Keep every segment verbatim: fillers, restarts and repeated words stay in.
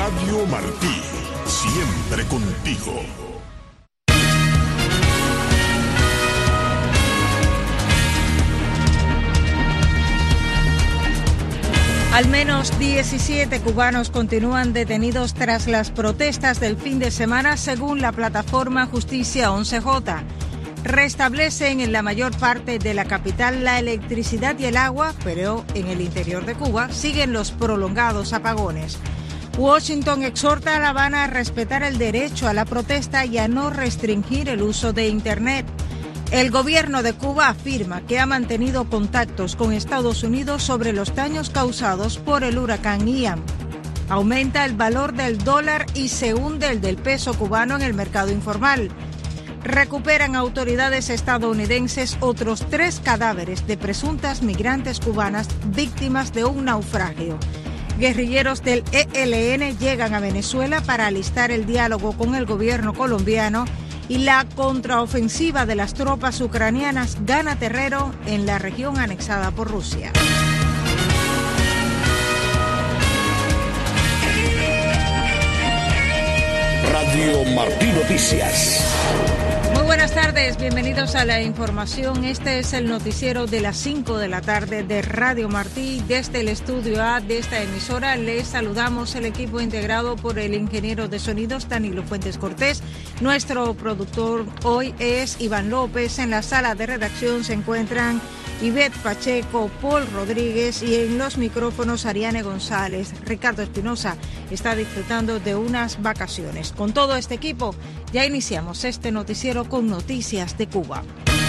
Radio Martí, siempre contigo. Al menos diecisiete cubanos continúan detenidos tras las protestas del fin de semana, según la plataforma Justicia once J. Restablecen en la mayor parte de la capital la electricidad y el agua, pero en el interior de Cuba siguen los prolongados apagones. Washington exhorta a La Habana a respetar el derecho a la protesta y a no restringir el uso de Internet. El gobierno de Cuba afirma que ha mantenido contactos con Estados Unidos sobre los daños causados por el huracán Ian. Aumenta el valor del dólar y se hunde el del peso cubano en el mercado informal. Recuperan autoridades estadounidenses otros tres cadáveres de presuntas migrantes cubanas víctimas de un naufragio. Guerrilleros del E L N llegan a Venezuela para alistar el diálogo con el gobierno colombiano y la contraofensiva de las tropas ucranianas gana terreno en la región anexada por Rusia. Radio Martí Noticias. Muy buenas tardes, bienvenidos a la información. Este es el noticiero de las cinco de la tarde de Radio Martí. Desde el estudio A de esta emisora les saludamos el equipo integrado por el ingeniero de sonidos Danilo Fuentes Cortés. Nuestro productor hoy es Iván López. En la sala de redacción se encuentran Ivette Pacheco, Paul Rodríguez y en los micrófonos Ariane González. Ricardo Espinosa está disfrutando de unas vacaciones. Con todo este equipo ya iniciamos este noticiero con noticias de Cuba.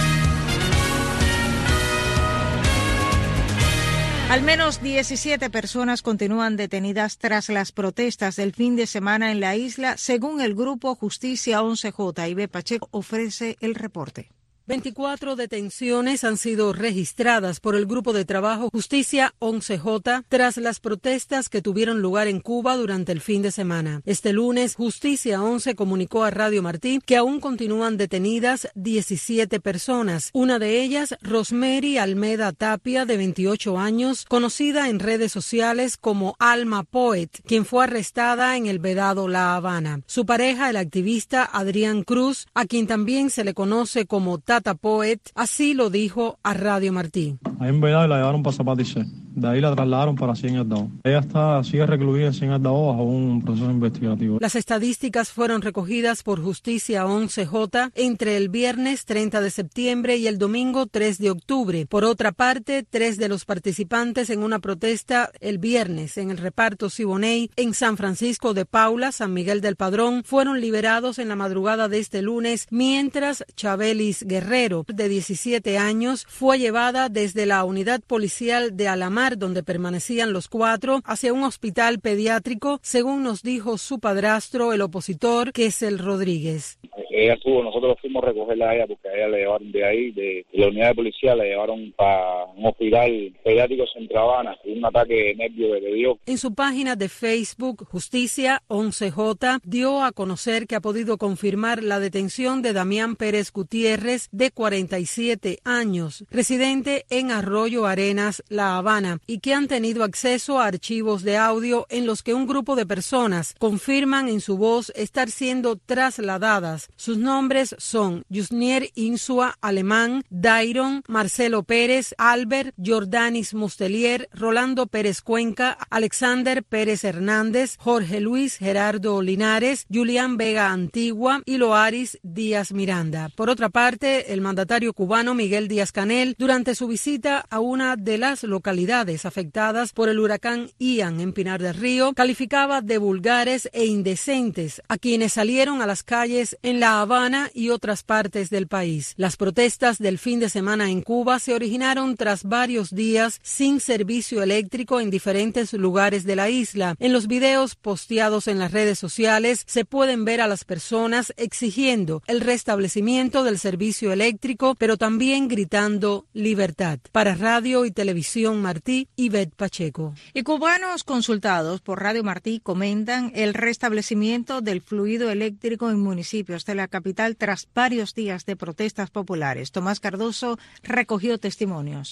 Al menos diecisiete personas continúan detenidas tras las protestas del fin de semana en la isla, según el grupo Justicia once J. Ivette Pacheco ofrece el reporte. veinticuatro detenciones han sido registradas por el Grupo de Trabajo Justicia once J tras las protestas que tuvieron lugar en Cuba durante el fin de semana. Este lunes, Justicia once comunicó a Radio Martí que aún continúan detenidas diecisiete personas. Una de ellas, Rosemary Almeda Tapia, de veintiocho años, conocida en redes sociales como Alma Poet, quien fue arrestada en el Vedado La Habana. Su pareja, el activista Adrián Cruz, a quien también se le conoce como Tata Poet, así lo dijo a Radio Martí. Ahí en Vedado la llevaron para Zapatice. De ahí la trasladaron para Cien Aldao. Ella está, sigue recluida en Cien Aldao bajo un proceso investigativo. Las estadísticas fueron recogidas por Justicia once J entre el viernes treinta de septiembre y el domingo tres de octubre. Por otra parte, tres de los participantes en una protesta el viernes en el reparto Siboney en San Francisco de Paula, San Miguel del Padrón, fueron liberados en la madrugada de este lunes, mientras Chabelis Guerrero, de diecisiete años, fue llevada desde la unidad policial de Alamar, donde permanecían los cuatro, hacia un hospital pediátrico, según nos dijo su padrastro, el opositor, Kessel Rodríguez. Ella estuvo, nosotros fuimos a recogerla a ella porque a ella le llevaron de ahí, de, de la unidad de policía, la llevaron para un hospital pediátrico Centro Habana, un ataque de nervio que le dio. En su página de Facebook, Justicia once J dio a conocer que ha podido confirmar la detención de Damián Pérez Gutiérrez, de cuarenta y siete años, residente en Arroyo Arenas, La Habana, y que han tenido acceso a archivos de audio en los que un grupo de personas confirman en su voz estar siendo trasladadas. Sus nombres son Yusnier Insua Alemán, Dairon, Marcelo Pérez, Albert, Jordanis Mustelier, Rolando Pérez Cuenca, Alexander Pérez Hernández, Jorge Luis Gerardo Linares, Julián Vega Antigua y Loaris Díaz Miranda. Por otra parte, el mandatario cubano Miguel Díaz-Canel, durante su visita a una de las localidades afectadas por el huracán Ian en Pinar del Río, calificaba de vulgares e indecentes a quienes salieron a las calles en La Habana y otras partes del país. Las protestas del fin de semana en Cuba se originaron tras varios días sin servicio eléctrico en diferentes lugares de la isla. En los videos posteados en las redes sociales se pueden ver a las personas exigiendo el restablecimiento del servicio eléctrico, pero también gritando libertad. Para Radio y Televisión Martí, Ivette Pacheco. Y cubanos consultados por Radio Martí comentan el restablecimiento del fluido eléctrico en municipios de la capital tras varios días de protestas populares. Tomás Cardoso recogió testimonios.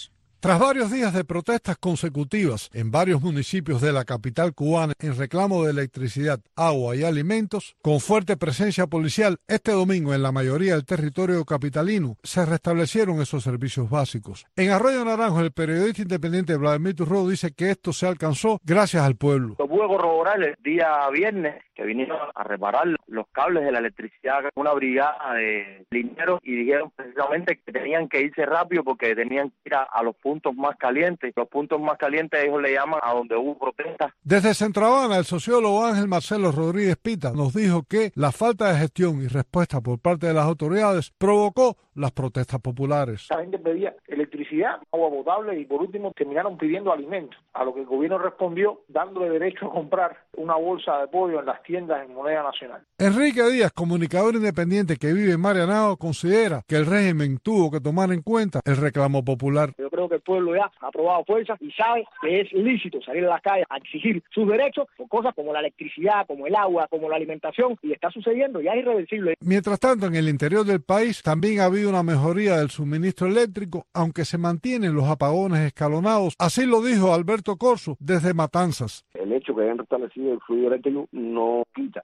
Tras varios días de protestas consecutivas en varios municipios de la capital cubana en reclamo de electricidad, agua y alimentos, con fuerte presencia policial, este domingo en la mayoría del territorio capitalino se restablecieron esos servicios básicos. En Arroyo Naranjo, el periodista independiente Vladimir Turro dice que esto se alcanzó gracias al pueblo. Lo pude corroborar el día viernes que vinieron a reparar los cables de la electricidad con una brigada de linieros y dijeron precisamente que tenían que irse rápido porque tenían que ir a, a los puntos más calientes. Los puntos más calientes ellos le llaman a donde hubo protestas. Desde Centro Habana, el sociólogo Ángel Marcelo Rodríguez Pita nos dijo que la falta de gestión y respuesta por parte de las autoridades provocó las protestas populares. La gente pedía electricidad, agua potable y por último terminaron pidiendo alimentos, a lo que el gobierno respondió dándole derecho a comprar una bolsa de pollo en las tiendas en moneda nacional. Enrique Díaz, comunicador independiente que vive en Marianao, considera que el régimen tuvo que tomar en cuenta el reclamo popular. Yo creo que el pueblo ya ha probado fuerza y sabe que es lícito salir a las calles a exigir sus derechos por cosas como la electricidad, como el agua, como la alimentación, y está sucediendo, ya es irreversible. Mientras tanto, en el interior del país también ha habido una mejoría del suministro eléctrico, aunque se mantienen los apagones escalonados. Así lo dijo Alberto Corso desde Matanzas. El hecho que hayan restablecido el fluido eléctrico no quita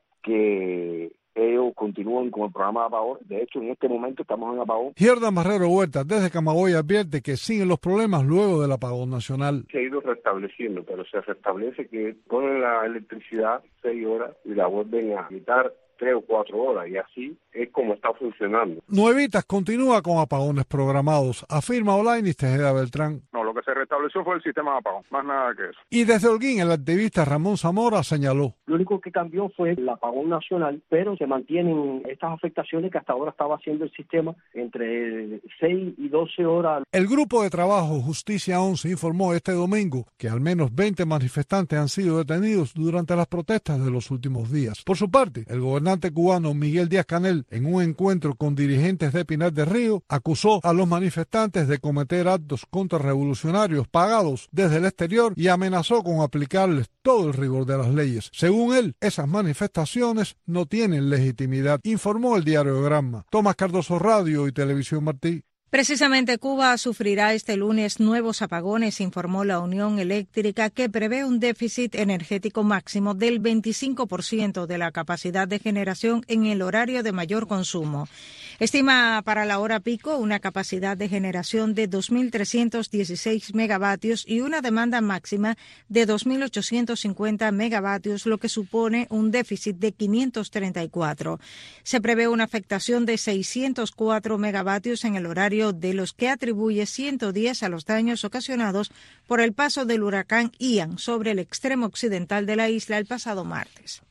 que ellos continúan con el programa de apagón. De hecho, en este momento estamos en apagón. Gierda Marrero Huerta, desde Camagüey, advierte que siguen los problemas luego del apagón nacional. Se ha ido restableciendo, pero se restablece que ponen la electricidad seis horas y la vuelven a quitar tres o cuatro horas, y así es como está funcionando. Nuevitas continúa con apagones programados, afirma Olainis Tejeda Beltrán. No, lo que se restableció fue el sistema de apagón, más nada que eso. Y desde Holguín, el activista Ramón Zamora señaló. Lo único que cambió fue el apagón nacional, pero se mantienen estas afectaciones que hasta ahora estaba haciendo el sistema entre seis y doce horas. El grupo de trabajo Justicia once informó este domingo que al menos veinte manifestantes han sido detenidos durante las protestas de los últimos días. Por su parte, el gobernante cubano Miguel Díaz-Canel, en un encuentro con dirigentes de Pinar del Río, acusó a los manifestantes de cometer actos contrarrevolucionarios pagados desde el exterior y amenazó con aplicarles todo el rigor de las leyes. Según él, esas manifestaciones no tienen legitimidad, informó el diario Granma. Tomás Cardoso, Radio y Televisión Martí. Precisamente Cuba sufrirá este lunes nuevos apagones, informó la Unión Eléctrica, que prevé un déficit energético máximo del veinticinco por ciento de la capacidad de generación en el horario de mayor consumo. Estima para la hora pico una capacidad de generación de dos mil trescientos dieciséis megavatios y una demanda máxima de dos mil ochocientos cincuenta megavatios, lo que supone un déficit de quinientos treinta y cuatro. Se prevé una afectación de seiscientos cuatro megavatios en el horario, de los que atribuye ciento diez a los daños ocasionados por el paso del huracán Ian sobre el extremo occidental de la isla el pasado martes.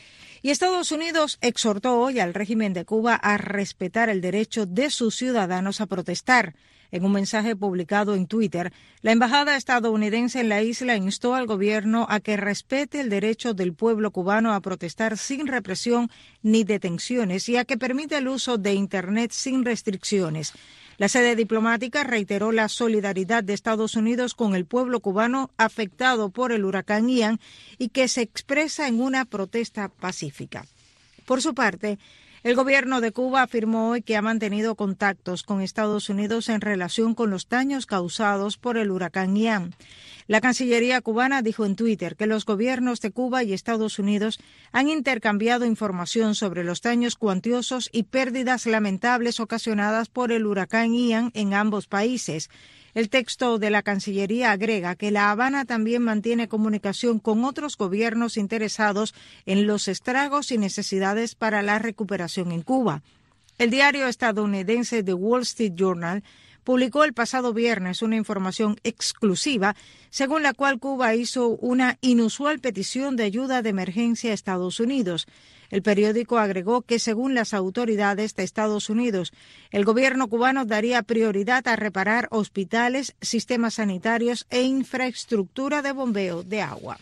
Y Estados Unidos exhortó hoy al régimen de Cuba a respetar el derecho de sus ciudadanos a protestar. En un mensaje publicado en Twitter, la embajada estadounidense en la isla instó al gobierno a que respete el derecho del pueblo cubano a protestar sin represión ni detenciones y a que permita el uso de Internet sin restricciones. La sede diplomática reiteró la solidaridad de Estados Unidos con el pueblo cubano afectado por el huracán Ian y que se expresa en una protesta pacífica. Por su parte, el gobierno de Cuba afirmó hoy que ha mantenido contactos con Estados Unidos en relación con los daños causados por el huracán Ian. La Cancillería cubana dijo en Twitter que los gobiernos de Cuba y Estados Unidos han intercambiado información sobre los daños cuantiosos y pérdidas lamentables ocasionadas por el huracán Ian en ambos países. El texto de la Cancillería agrega que La Habana también mantiene comunicación con otros gobiernos interesados en los estragos y necesidades para la recuperación en Cuba. El diario estadounidense The Wall Street Journal publicó el pasado viernes una información exclusiva según la cual Cuba hizo una inusual petición de ayuda de emergencia a Estados Unidos. El periódico agregó que, según las autoridades de Estados Unidos, el gobierno cubano daría prioridad a reparar hospitales, sistemas sanitarios e infraestructura de bombeo de agua.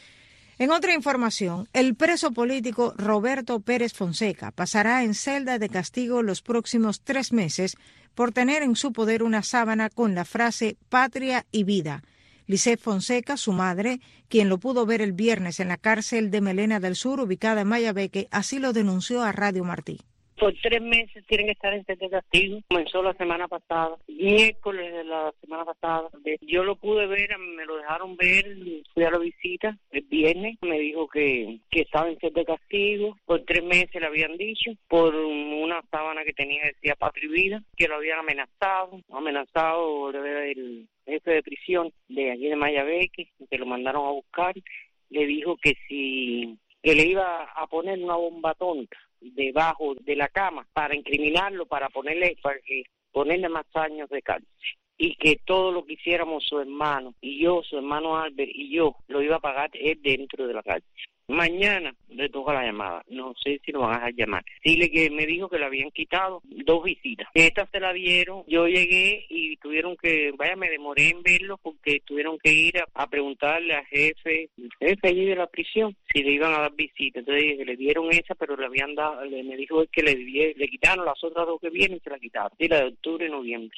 En otra información, el preso político Roberto Pérez Fonseca pasará en celda de castigo los próximos tres meses por tener en su poder una sábana con la frase «Patria y vida». Lisette Fonseca, su madre, quien lo pudo ver el viernes en la cárcel de Melena del Sur, ubicada en Mayabeque, así lo denunció a Radio Martí. Por tres meses tienen que estar en set de castigo. Comenzó la semana pasada, miércoles de la semana pasada. Yo lo pude ver, me lo dejaron ver, fui a la visita el viernes. Me dijo que, que estaba en set de castigo. Por tres meses le habían dicho, por una sábana que tenía que decía Patria y Vida, que lo habían amenazado, amenazado el jefe de prisión de aquí de Mayabeque, que lo mandaron a buscar. Le dijo que si que le iba a poner una bomba tonta debajo de la cama para incriminarlo, para ponerle para que ponerle más años de cárcel, y que todo lo que hiciéramos su hermano y yo, su hermano Albert y yo, lo iba a pagar él dentro de la cárcel. Mañana le toca la llamada, no sé si lo van a dejar llamar. Dile que me dijo que le habían quitado dos visitas. Esta se la dieron, yo llegué y tuvieron que, vaya, me demoré en verlo porque tuvieron que ir a, a preguntarle al jefe, el jefe allí de la prisión, si le iban a dar visitas. Entonces le dieron esa, pero le habían dado, le, me dijo que le, le quitaron las otras dos que vienen y se la quitaron. Y la de octubre y noviembre.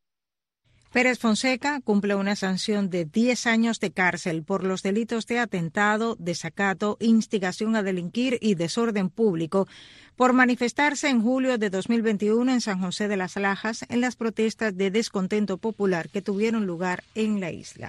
Pérez Fonseca cumple una sanción de diez años de cárcel por los delitos de atentado, desacato, instigación a delinquir y desorden público por manifestarse en julio de dos mil veintiuno en San José de las Lajas en las protestas de descontento popular que tuvieron lugar en la isla.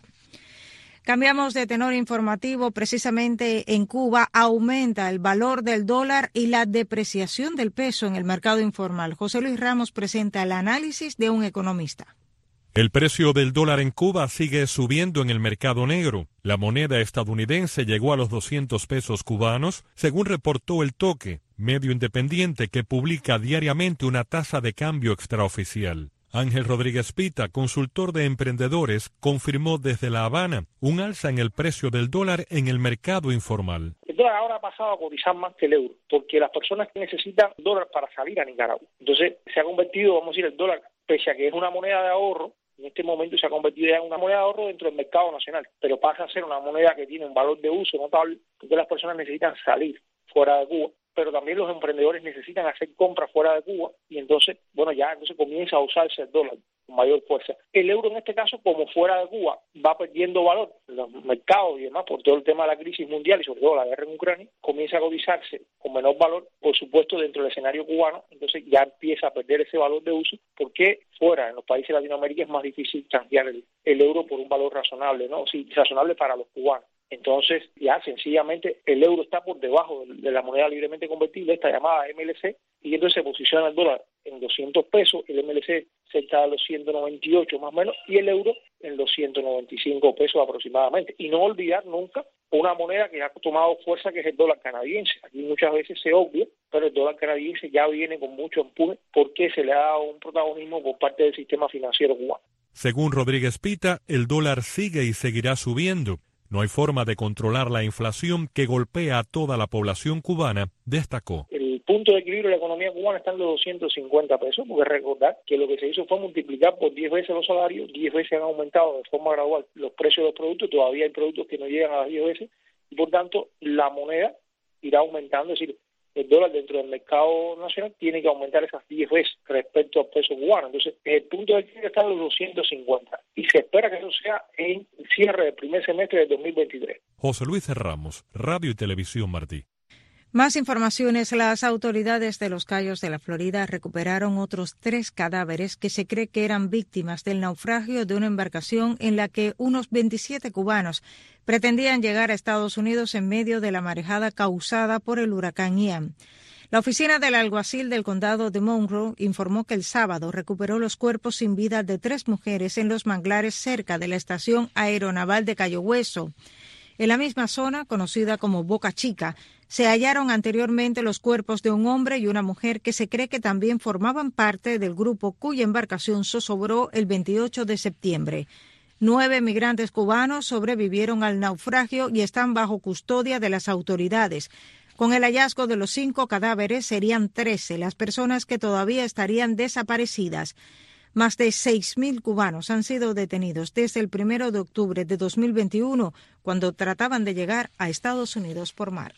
Cambiamos de tenor informativo. Precisamente en Cuba aumenta el valor del dólar y la depreciación del peso en el mercado informal. José Luis Ramos presenta el análisis de un economista. El precio del dólar en Cuba sigue subiendo en el mercado negro. La moneda estadounidense llegó a los doscientos pesos cubanos, según reportó El Toque, medio independiente que publica diariamente una tasa de cambio extraoficial. Ángel Rodríguez Pita, consultor de emprendedores, confirmó desde La Habana un alza en el precio del dólar en el mercado informal. El dólar ahora ha pasado a cotizar más que el euro, porque las personas necesitan dólar para salir a Nicaragua. Entonces se ha convertido, vamos a decir, el dólar, pese a que es una moneda de ahorro, en este momento se ha convertido ya en una moneda de ahorro dentro del mercado nacional, pero pasa a ser una moneda que tiene un valor de uso notable, porque las personas necesitan salir fuera de Cuba, pero también los emprendedores necesitan hacer compras fuera de Cuba, y entonces, bueno, ya entonces comienza a usarse el dólar con mayor fuerza. El euro en este caso, como fuera de Cuba, va perdiendo valor en los mercados y demás por todo el tema de la crisis mundial y sobre todo la guerra en Ucrania, comienza a cotizarse con menor valor, por supuesto dentro del escenario cubano, entonces ya empieza a perder ese valor de uso, porque fuera, en los países de Latinoamérica, es más difícil cambiar el, el euro por un valor razonable, ¿no? Sí, razonable para los cubanos. Entonces, ya sencillamente el euro está por debajo de la moneda libremente convertible, esta llamada M L C, y entonces se posiciona el dólar en doscientos pesos, el M L C cerca de los ciento noventa y ocho más o menos, y el euro en los ciento noventa y cinco pesos aproximadamente. Y no olvidar nunca una moneda que ha tomado fuerza, que es el dólar canadiense. Aquí muchas veces se obvia, pero el dólar canadiense ya viene con mucho empuje porque se le ha dado un protagonismo por parte del sistema financiero cubano. Según Rodríguez Pita, el dólar sigue y seguirá subiendo. No hay forma de controlar la inflación que golpea a toda la población cubana, destacó. El punto de equilibrio de la economía cubana está en los doscientos cincuenta pesos, porque recordar que lo que se hizo fue multiplicar por diez veces los salarios, diez veces han aumentado de forma gradual los precios de los productos, todavía hay productos que no llegan a las diez veces, y por tanto la moneda irá aumentando, es decir, el dólar dentro del mercado nacional tiene que aumentar esas diez veces respecto al peso cubano. Entonces, el punto de equilibrio está en los doscientos cincuenta y se espera que eso sea en el cierre del primer semestre del dos mil veintitrés. José Luis Ramos, Radio y Televisión Martí. Más informaciones. Las autoridades de Los Cayos de la Florida recuperaron otros tres cadáveres que se cree que eran víctimas del naufragio de una embarcación en la que unos veintisiete cubanos pretendían llegar a Estados Unidos en medio de la marejada causada por el huracán Ian. La oficina del alguacil del condado de Monroe informó que el sábado recuperó los cuerpos sin vida de tres mujeres en los manglares cerca de la estación aeronaval de Cayo Hueso. En la misma zona, conocida como Boca Chica, se hallaron anteriormente los cuerpos de un hombre y una mujer que se cree que también formaban parte del grupo cuya embarcación zozobró el veintiocho de septiembre. Nueve migrantes cubanos sobrevivieron al naufragio y están bajo custodia de las autoridades. Con el hallazgo de los cinco cadáveres serían trece las personas que todavía estarían desaparecidas. Más de seis mil cubanos han sido detenidos desde el primero de octubre de dos mil veintiuno, cuando trataban de llegar a Estados Unidos por mar.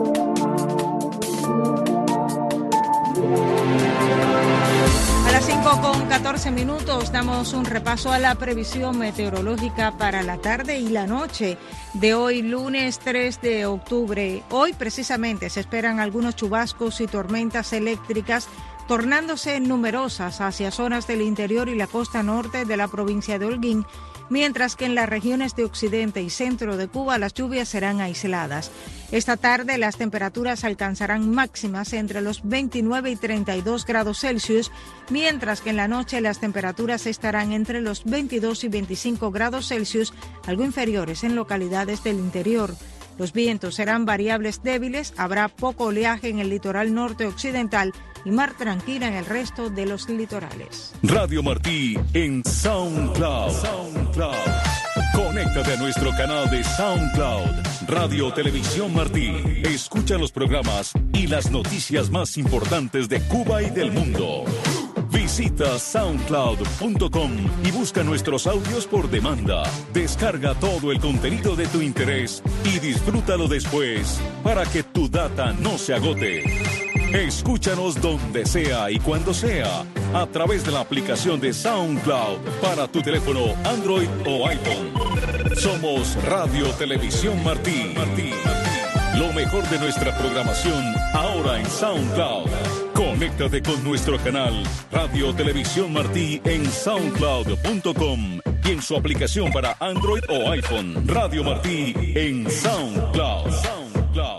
A las cinco cinco con catorce minutos, damos un repaso a la previsión meteorológica para la tarde y la noche de hoy, lunes tres de octubre. Hoy precisamente se esperan algunos chubascos y tormentas eléctricas, tornándose numerosas hacia zonas del interior y la costa norte de la provincia de Holguín, mientras que en las regiones de occidente y centro de Cuba las lluvias serán aisladas. Esta tarde las temperaturas alcanzarán máximas entre los veintinueve y treinta y dos grados Celsius, mientras que en la noche las temperaturas estarán entre los veintidós y veinticinco grados Celsius, algo inferiores en localidades del interior. Los vientos serán variables débiles, habrá poco oleaje en el litoral norte occidental y mar tranquila en el resto de los litorales. Radio Martí en SoundCloud. SoundCloud. Conéctate a nuestro canal de SoundCloud. Radio Televisión Martí. Escucha los programas y las noticias más importantes de Cuba y del mundo. Visita soundcloud punto com y busca nuestros audios por demanda. Descarga todo el contenido de tu interés y disfrútalo después para que tu data no se agote. Escúchanos donde sea y cuando sea a través de la aplicación de SoundCloud para tu teléfono Android o iPhone. Somos Radio Televisión Martí. Martí. Lo mejor de nuestra programación ahora en SoundCloud. Conéctate con nuestro canal Radio Televisión Martí en soundcloud punto com y en su aplicación para Android o iPhone. Radio Martí en SoundCloud. SoundCloud.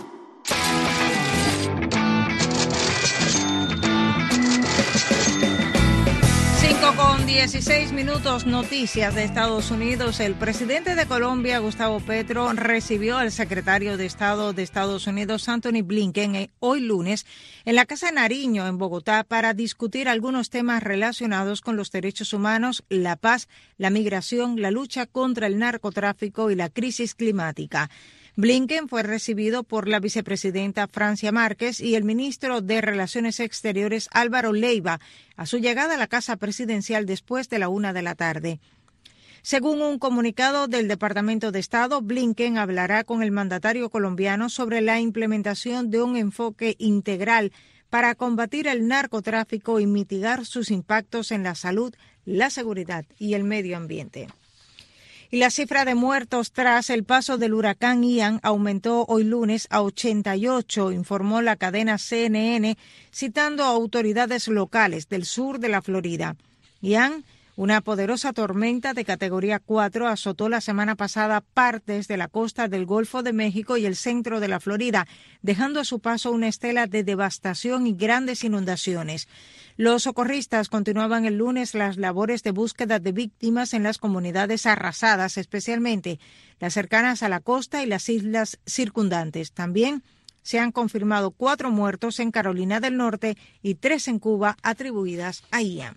cinco con dieciséis minutos, noticias de Estados Unidos. El presidente de Colombia, Gustavo Petro, recibió al secretario de Estado de Estados Unidos, Anthony Blinken, hoy lunes en la Casa Nariño, en Bogotá, para discutir algunos temas relacionados con los derechos humanos, la paz, la migración, la lucha contra el narcotráfico y la crisis climática. Blinken fue recibido por la vicepresidenta Francia Márquez y el ministro de Relaciones Exteriores Álvaro Leiva a su llegada a la Casa Presidencial después de la una de la tarde. Según un comunicado del Departamento de Estado, Blinken hablará con el mandatario colombiano sobre la implementación de un enfoque integral para combatir el narcotráfico y mitigar sus impactos en la salud, la seguridad y el medio ambiente. Y la cifra de muertos tras el paso del huracán Ian aumentó hoy lunes a ochenta y ocho, informó la cadena C N N, citando a autoridades locales del sur de la Florida. Ian, una poderosa tormenta de categoría cuatro, azotó la semana pasada partes de la costa del Golfo de México y el centro de la Florida, dejando a su paso una estela de devastación y grandes inundaciones. Los socorristas continuaban el lunes las labores de búsqueda de víctimas en las comunidades arrasadas, especialmente las cercanas a la costa y las islas circundantes. También se han confirmado cuatro muertos en Carolina del Norte y tres en Cuba atribuidas a Ian.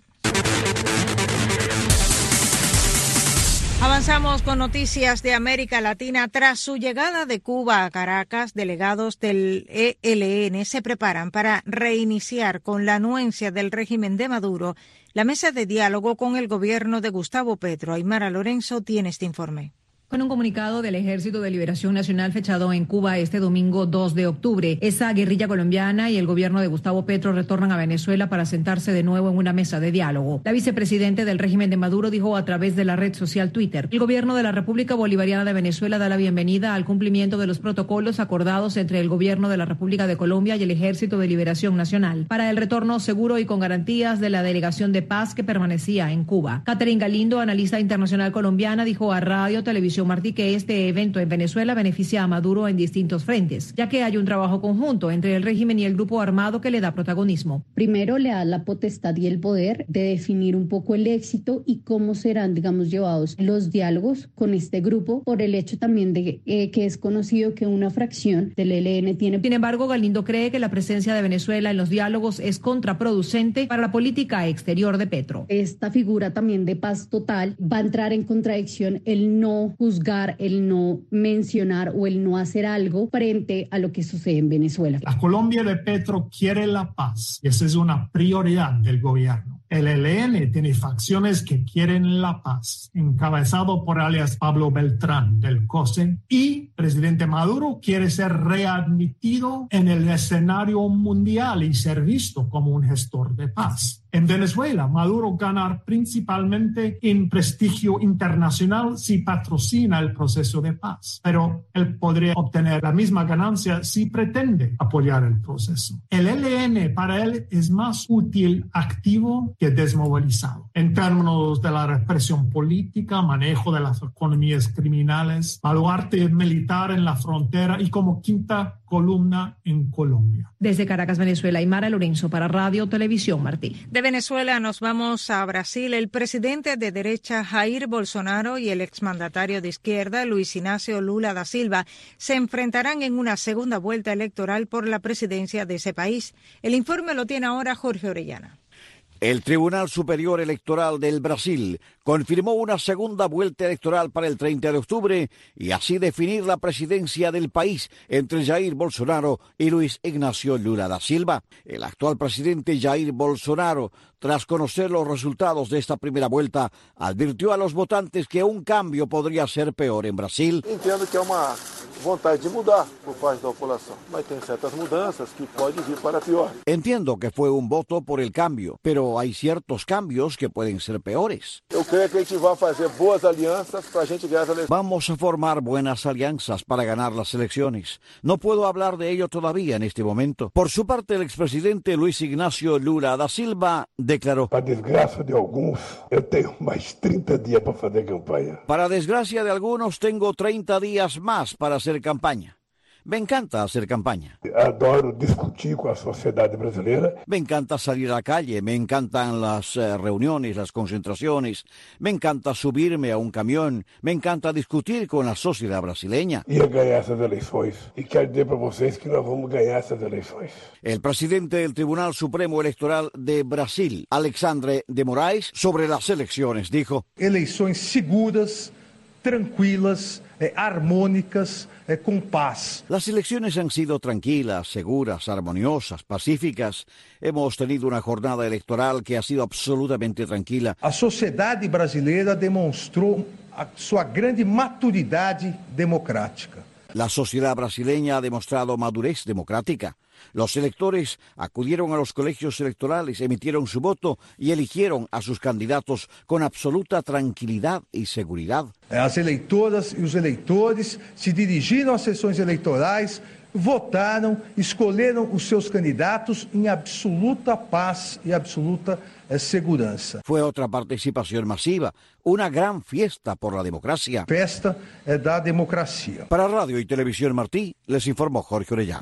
Avanzamos con noticias de América Latina. Tras su llegada de Cuba a Caracas, delegados del E L N se preparan para reiniciar con la anuencia del régimen de Maduro la mesa de diálogo con el gobierno de Gustavo Petro. Aymara Lorenzo tiene este informe. Con un comunicado del Ejército de Liberación Nacional fechado en Cuba este domingo dos de octubre, esa guerrilla colombiana y el gobierno de Gustavo Petro retornan a Venezuela para sentarse de nuevo en una mesa de diálogo. La vicepresidente del régimen de Maduro dijo a través de la red social Twitter: el gobierno de la República Bolivariana de Venezuela da la bienvenida al cumplimiento de los protocolos acordados entre el gobierno de la República de Colombia y el Ejército de Liberación Nacional para el retorno seguro y con garantías de la delegación de paz que permanecía en Cuba. Catherine Galindo, analista internacional colombiana, dijo a Radio Televisión Martí que este evento en Venezuela beneficia a Maduro en distintos frentes, ya que hay un trabajo conjunto entre el régimen y el grupo armado que le da protagonismo. Primero, le da la potestad y el poder de definir un poco el éxito y cómo serán, digamos, llevados los diálogos con este grupo, por el hecho también de eh, que es conocido que una fracción del E L N tiene... Sin embargo, Galindo cree que la presencia de Venezuela en los diálogos es contraproducente para la política exterior de Petro. Esta figura también de paz total va a entrar en contradicción el no juzgar, el no mencionar o el no hacer algo frente a lo que sucede en Venezuela. La Colombia de Petro quiere la paz y esa es una prioridad del gobierno. El E L N tiene facciones que quieren la paz, encabezado por alias Pablo Beltrán del C O S E, y presidente Maduro quiere ser readmitido en el escenario mundial y ser visto como un gestor de paz. En Venezuela, Maduro gana principalmente en prestigio internacional si patrocina el proceso de paz, pero él podría obtener la misma ganancia si pretende apoyar el proceso. El E L N para él es más útil activo que desmovilizado. En términos de la represión política, manejo de las economías criminales, baluarte militar en la frontera y como quinta columna en Colombia. Desde Caracas, Venezuela, Aymara Lorenzo para Radio Televisión Martí. De Venezuela nos vamos a Brasil. El presidente de derecha Jair Bolsonaro y el exmandatario de izquierda Luis Ignacio Lula da Silva se enfrentarán en una segunda vuelta electoral por la presidencia de ese país. El informe lo tiene ahora Jorge Orellana. El Tribunal Superior Electoral del Brasil confirmó una segunda vuelta electoral para el treinta de octubre y así definir la presidencia del país entre Jair Bolsonaro y Luis Ignacio Lula da Silva. El actual presidente Jair Bolsonaro, tras conocer los resultados de esta primera vuelta, advirtió a los votantes que un cambio podría ser peor en Brasil. Entiendo que hay una vontade de mudar por parte de la población, pero hay ciertas mudanzas que pueden ir para peor. Entiendo que fue un voto por el cambio, pero hay ciertos cambios que pueden ser peores. Yo creo que a gente va a hacer buenas alianzas para a gente ganar las elecciones. Vamos a formar buenas alianzas para ganar las elecciones. No puedo hablar de ello todavía en este momento. Por su parte, el expresidente Luis Ignacio Lula da Silva declaró: Para desgracia de algunos, yo tengo más treinta días para hacer campaña. Para desgracia de algunos, tengo treinta días más para hacer campaña. Me encanta hacer campaña. Adoro discutir con la sociedad brasileña. Me encanta salir a la calle, me encantan las uh, reuniones, las concentraciones, me encanta subirme a un camión, me encanta discutir con la sociedad brasileña. Y ganar esas elecciones. Y quiero decir para ustedes que nos vamos a ganar esas elecciones. El presidente del Tribunal Supremo Electoral de Brasil, Alexandre de Moraes, sobre las elecciones dijo: Elecciones seguras, tranquilas, eh, armónicas, eh, con paz. Las elecciones han sido tranquilas, seguras, armoniosas, pacíficas. Hemos tenido una jornada electoral que ha sido absolutamente tranquila. A sociedade brasileira demonstrou a sua grande maturidade democrática. La sociedad brasileña ha demostrado madurez democrática. Los electores acudieron a los colegios electorales, emitieron su voto y eligieron a sus candidatos con absoluta tranquilidad y seguridad. As eleitoras e os eleitores se dirigiram às sessões eleitorais, votaram, escolheram os seus candidatos em absoluta paz e absoluta eh, segurança. Fue otra participación masiva, una gran fiesta por la democracia. Festa eh, da democracia. Para Radio y Televisión Martí, les informó Jorge Orellana.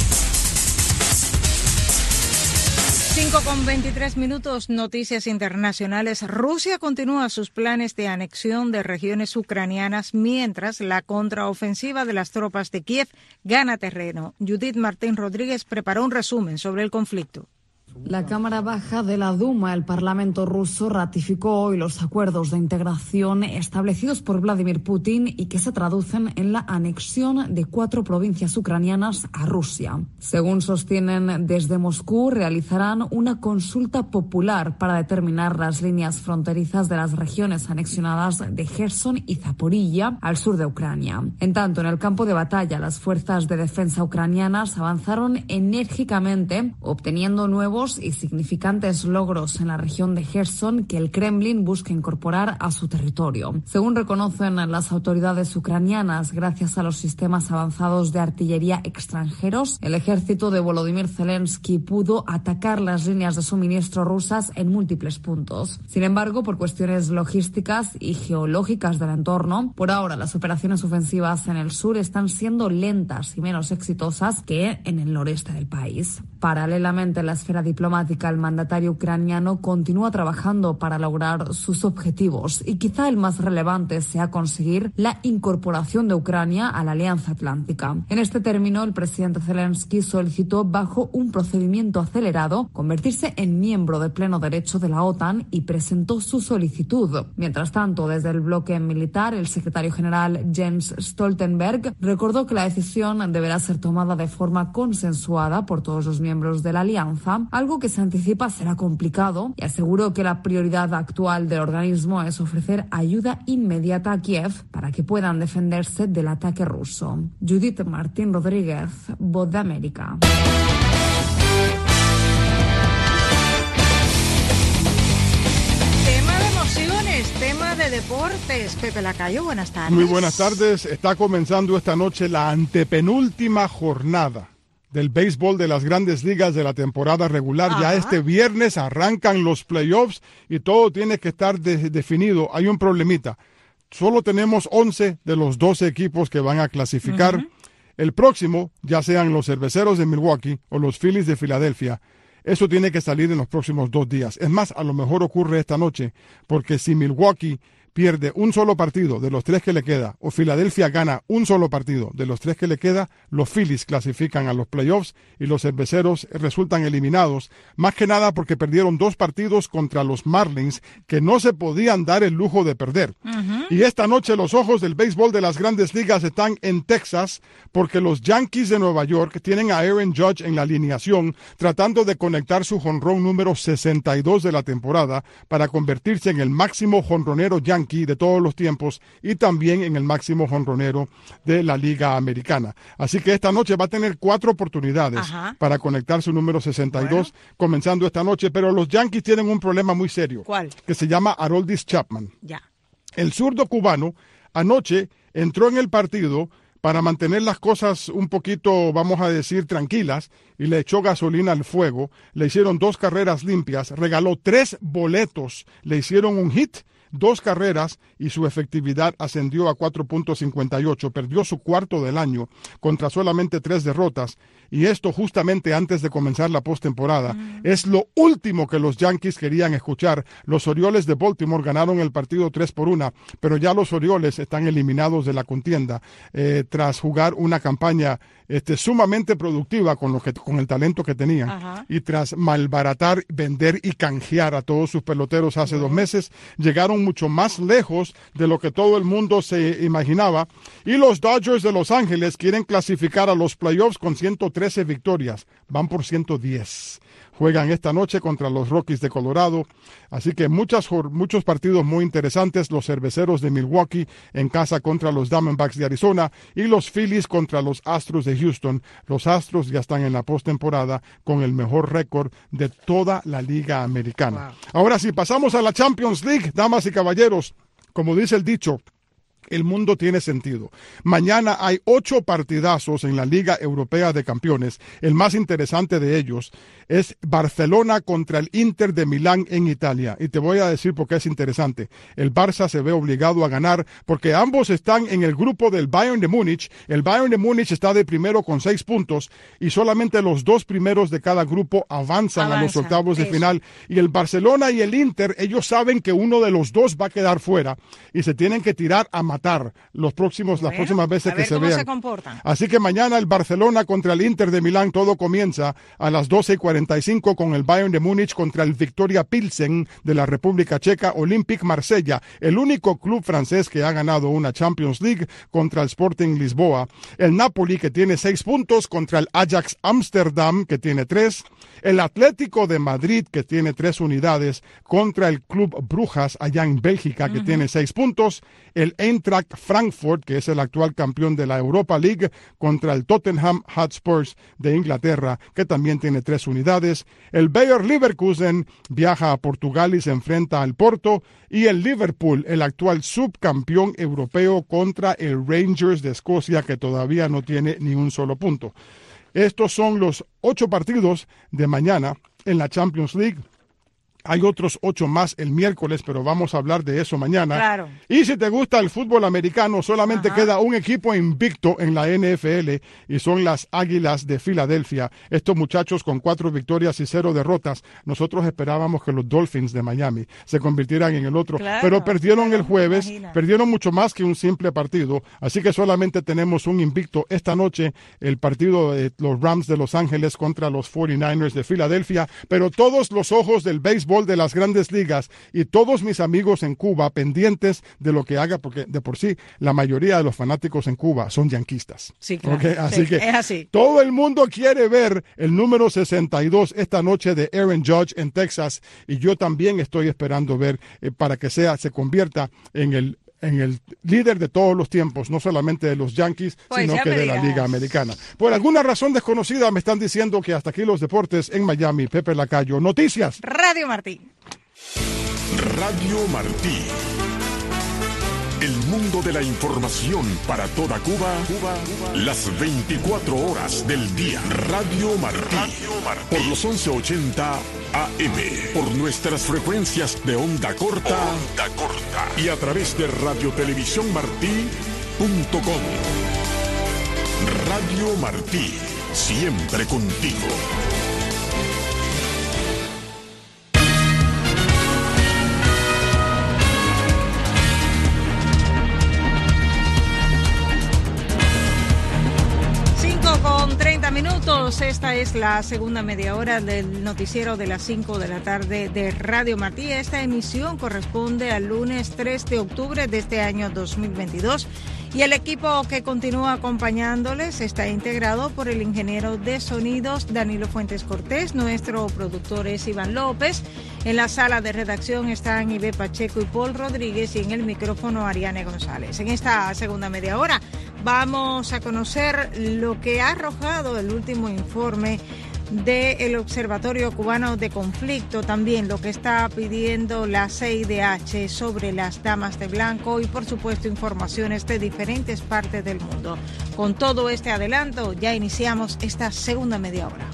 cinco con veintitrés minutos, noticias internacionales. Rusia continúa sus planes de anexión de regiones ucranianas mientras la contraofensiva de las tropas de Kiev gana terreno. Judith Martín Rodríguez preparó un resumen sobre el conflicto. La Cámara Baja de la Duma, el Parlamento ruso, ratificó hoy los acuerdos de integración establecidos por Vladimir Putin y que se traducen en la anexión de cuatro provincias ucranianas a Rusia. Según sostienen desde Moscú, realizarán una consulta popular para determinar las líneas fronterizas de las regiones anexionadas de Gerson y Zaporilla al sur de Ucrania. En tanto, en el campo de batalla, las fuerzas de defensa ucranianas avanzaron enérgicamente, obteniendo nuevos y significantes logros en la región de Gerson que el Kremlin busca incorporar a su territorio. Según reconocen las autoridades ucranianas, gracias a los sistemas avanzados de artillería extranjeros, el ejército de Volodymyr Zelensky pudo atacar las líneas de suministro rusas en múltiples puntos. Sin embargo, por cuestiones logísticas y geológicas del entorno, por ahora las operaciones ofensivas en el sur están siendo lentas y menos exitosas que en el noreste del país. Paralelamente, en la esfera diplomática, el mandatario ucraniano continúa trabajando para lograr sus objetivos y quizá el más relevante sea conseguir la incorporación de Ucrania a la Alianza Atlántica. En este término, el presidente Zelensky solicitó bajo un procedimiento acelerado convertirse en miembro de pleno derecho de la OTAN y presentó su solicitud. Mientras tanto, desde el bloque militar, el secretario general Jens Stoltenberg recordó que la decisión deberá ser tomada de forma consensuada por todos los miembros de la alianza, algo que se anticipa será complicado, y aseguró que la prioridad actual del organismo es ofrecer ayuda inmediata a Kiev para que puedan defenderse del ataque ruso. Judith Martín Rodríguez, Voz de América. Deportes. Pepe Lacayo, buenas tardes. Muy buenas tardes. Está comenzando esta noche la antepenúltima jornada del béisbol de las Grandes Ligas de la temporada regular. Ajá. Ya este viernes arrancan los playoffs y todo tiene que estar de- definido. Hay un problemita. Solo tenemos once de los doce equipos que van a clasificar. Uh-huh. El próximo, ya sean los Cerveceros de Milwaukee o los Phillies de Filadelfia, eso tiene que salir en los próximos dos días. Es más, a lo mejor ocurre esta noche, porque si Milwaukee pierde un solo partido de los tres que le queda, o Filadelfia gana un solo partido de los tres que le queda, los Phillies clasifican a los playoffs y los Cerveceros resultan eliminados, más que nada porque perdieron dos partidos contra los Marlins que no se podían dar el lujo de perder. Uh-huh. Y esta noche los ojos del béisbol de las Grandes Ligas están en Texas, porque los Yankees de Nueva York tienen a Aaron Judge en la alineación, tratando de conectar su jonrón número sesenta y dos de la temporada para convertirse en el máximo jonronero yankee de todos los tiempos y también en el máximo jonronero de la Liga Americana. Así que esta noche va a tener cuatro oportunidades Ajá. para conectar su número sesenta y dos, bueno. comenzando esta noche, pero los Yankees tienen un problema muy serio. ¿Cuál? Que se llama Aroldis Chapman. Ya. El zurdo cubano anoche entró en el partido para mantener las cosas un poquito, vamos a decir, tranquilas, y le echó gasolina al fuego, le hicieron dos carreras limpias, regaló tres boletos, le hicieron un hit, dos carreras y su efectividad ascendió a cuatro punto cincuenta y ocho. Perdió su cuarto del año contra solamente tres derrotas. Y esto justamente antes de comenzar la postemporada. Mm. Es lo último que los Yankees querían escuchar. Los Orioles de Baltimore ganaron el partido tres por una, pero ya los Orioles están eliminados de la contienda eh, tras jugar una campaña este, sumamente productiva con, lo que, con el talento que tenían. Ajá. Y tras malbaratar, vender y canjear a todos sus peloteros hace mm. dos meses, llegaron mucho más lejos de lo que todo el mundo se imaginaba. Y los Dodgers de Los Ángeles quieren clasificar a los playoffs con ciento trece victorias, van por ciento diez. Juegan esta noche contra los Rockies de Colorado, así que muchas, muchos partidos muy interesantes. Los Cerveceros de Milwaukee en casa contra los Diamondbacks de Arizona y los Phillies contra los Astros de Houston. Los Astros ya están en la postemporada con el mejor récord de toda la Liga Americana. Wow. Ahora sí, pasamos a la Champions League, damas y caballeros. Como dice el dicho, el mundo tiene sentido. Mañana hay ocho partidazos en la Liga Europea de Campeones. El más interesante de ellos es Barcelona contra el Inter de Milán en Italia. Y te voy a decir por qué es interesante. El Barça se ve obligado a ganar porque ambos están en el grupo del Bayern de Múnich. El Bayern de Múnich está de primero con seis puntos y solamente los dos primeros de cada grupo avanzan Avanza, a los octavos de eso. final. Y el Barcelona y el Inter, ellos saben que uno de los dos va a quedar fuera y se tienen que tirar a matar los próximos, bueno, las próximas veces que se vean. Se Así que mañana el Barcelona contra el Inter de Milán, todo comienza a las doce y cuarenta y cinco con el Bayern de Múnich contra el Victoria Pilsen de la República Checa. Olympique Marsella, el único club francés que ha ganado una Champions League, contra el Sporting Lisboa. El Napoli, que tiene seis puntos, contra el Ajax Amsterdam, que tiene tres. El Atlético de Madrid, que tiene tres unidades, contra el Club Brujas, allá en Bélgica, que uh-huh. tiene seis puntos. El Eintracht Frankfurt, que es el actual campeón de la Europa League, contra el Tottenham Hotspurs de Inglaterra, que también tiene tres unidades. El Bayer Leverkusen viaja a Portugal y se enfrenta al Porto. Y el Liverpool, el actual subcampeón europeo, contra el Rangers de Escocia, que todavía no tiene ni un solo punto. Estos son los ocho partidos de mañana en la Champions League. Hay otros ocho más el miércoles, pero vamos a hablar de eso mañana. Claro. Y si te gusta el fútbol americano, solamente Ajá. queda un equipo invicto en la N F L y son las Águilas de Filadelfia. Estos muchachos con cuatro victorias y cero derrotas. Nosotros esperábamos que los Dolphins de Miami se convirtieran en el otro, claro, pero perdieron claro, el jueves, imagina. perdieron mucho más que un simple partido. Así que solamente tenemos un invicto esta noche, el partido de los Rams de Los Ángeles contra los cuarenta y nueve ers de Filadelfia, pero todos los ojos del béisbol de las Grandes Ligas y todos mis amigos en Cuba pendientes de lo que haga, porque de por sí la mayoría de los fanáticos en Cuba son yanquistas. Sí, claro. ¿Okay? Así sí, que es así. Todo el mundo quiere ver el número sesenta y dos esta noche de Aaron Judge en Texas, y yo también estoy esperando ver eh, para que sea se convierta en el en el líder de todos los tiempos, no solamente de los Yankees, pues sino que de la Liga Americana. Por alguna razón desconocida me están diciendo que hasta aquí los deportes en Miami. Pepe Lacayo, Noticias. Radio Martí. Radio Martí. El mundo de la información para toda Cuba, Cuba, Cuba. Las veinticuatro horas del día. Radio Martí. Radio Martí. Por los once ochenta A M. Por nuestras frecuencias de onda corta. Onda corta. Y a través de radio televisión martí punto com. Radio Martí. Siempre contigo. Con treinta minutos, esta es la segunda media hora del noticiero de las cinco de la tarde de Radio Martí. Esta emisión corresponde al lunes tres de octubre de este año dos mil veintidós y el equipo que continúa acompañándoles está integrado por el ingeniero de sonidos Danilo Fuentes Cortés, nuestro productor es Iván López, en la sala de redacción están Ibe Pacheco y Paul Rodríguez y en el micrófono Ariane González. En esta segunda media hora vamos a conocer lo que ha arrojado el último informe del Observatorio Cubano de Conflicto, también lo que está pidiendo la C I D H sobre las damas de blanco y por supuesto informaciones de diferentes partes del mundo. Con todo este adelanto ya iniciamos esta segunda media hora.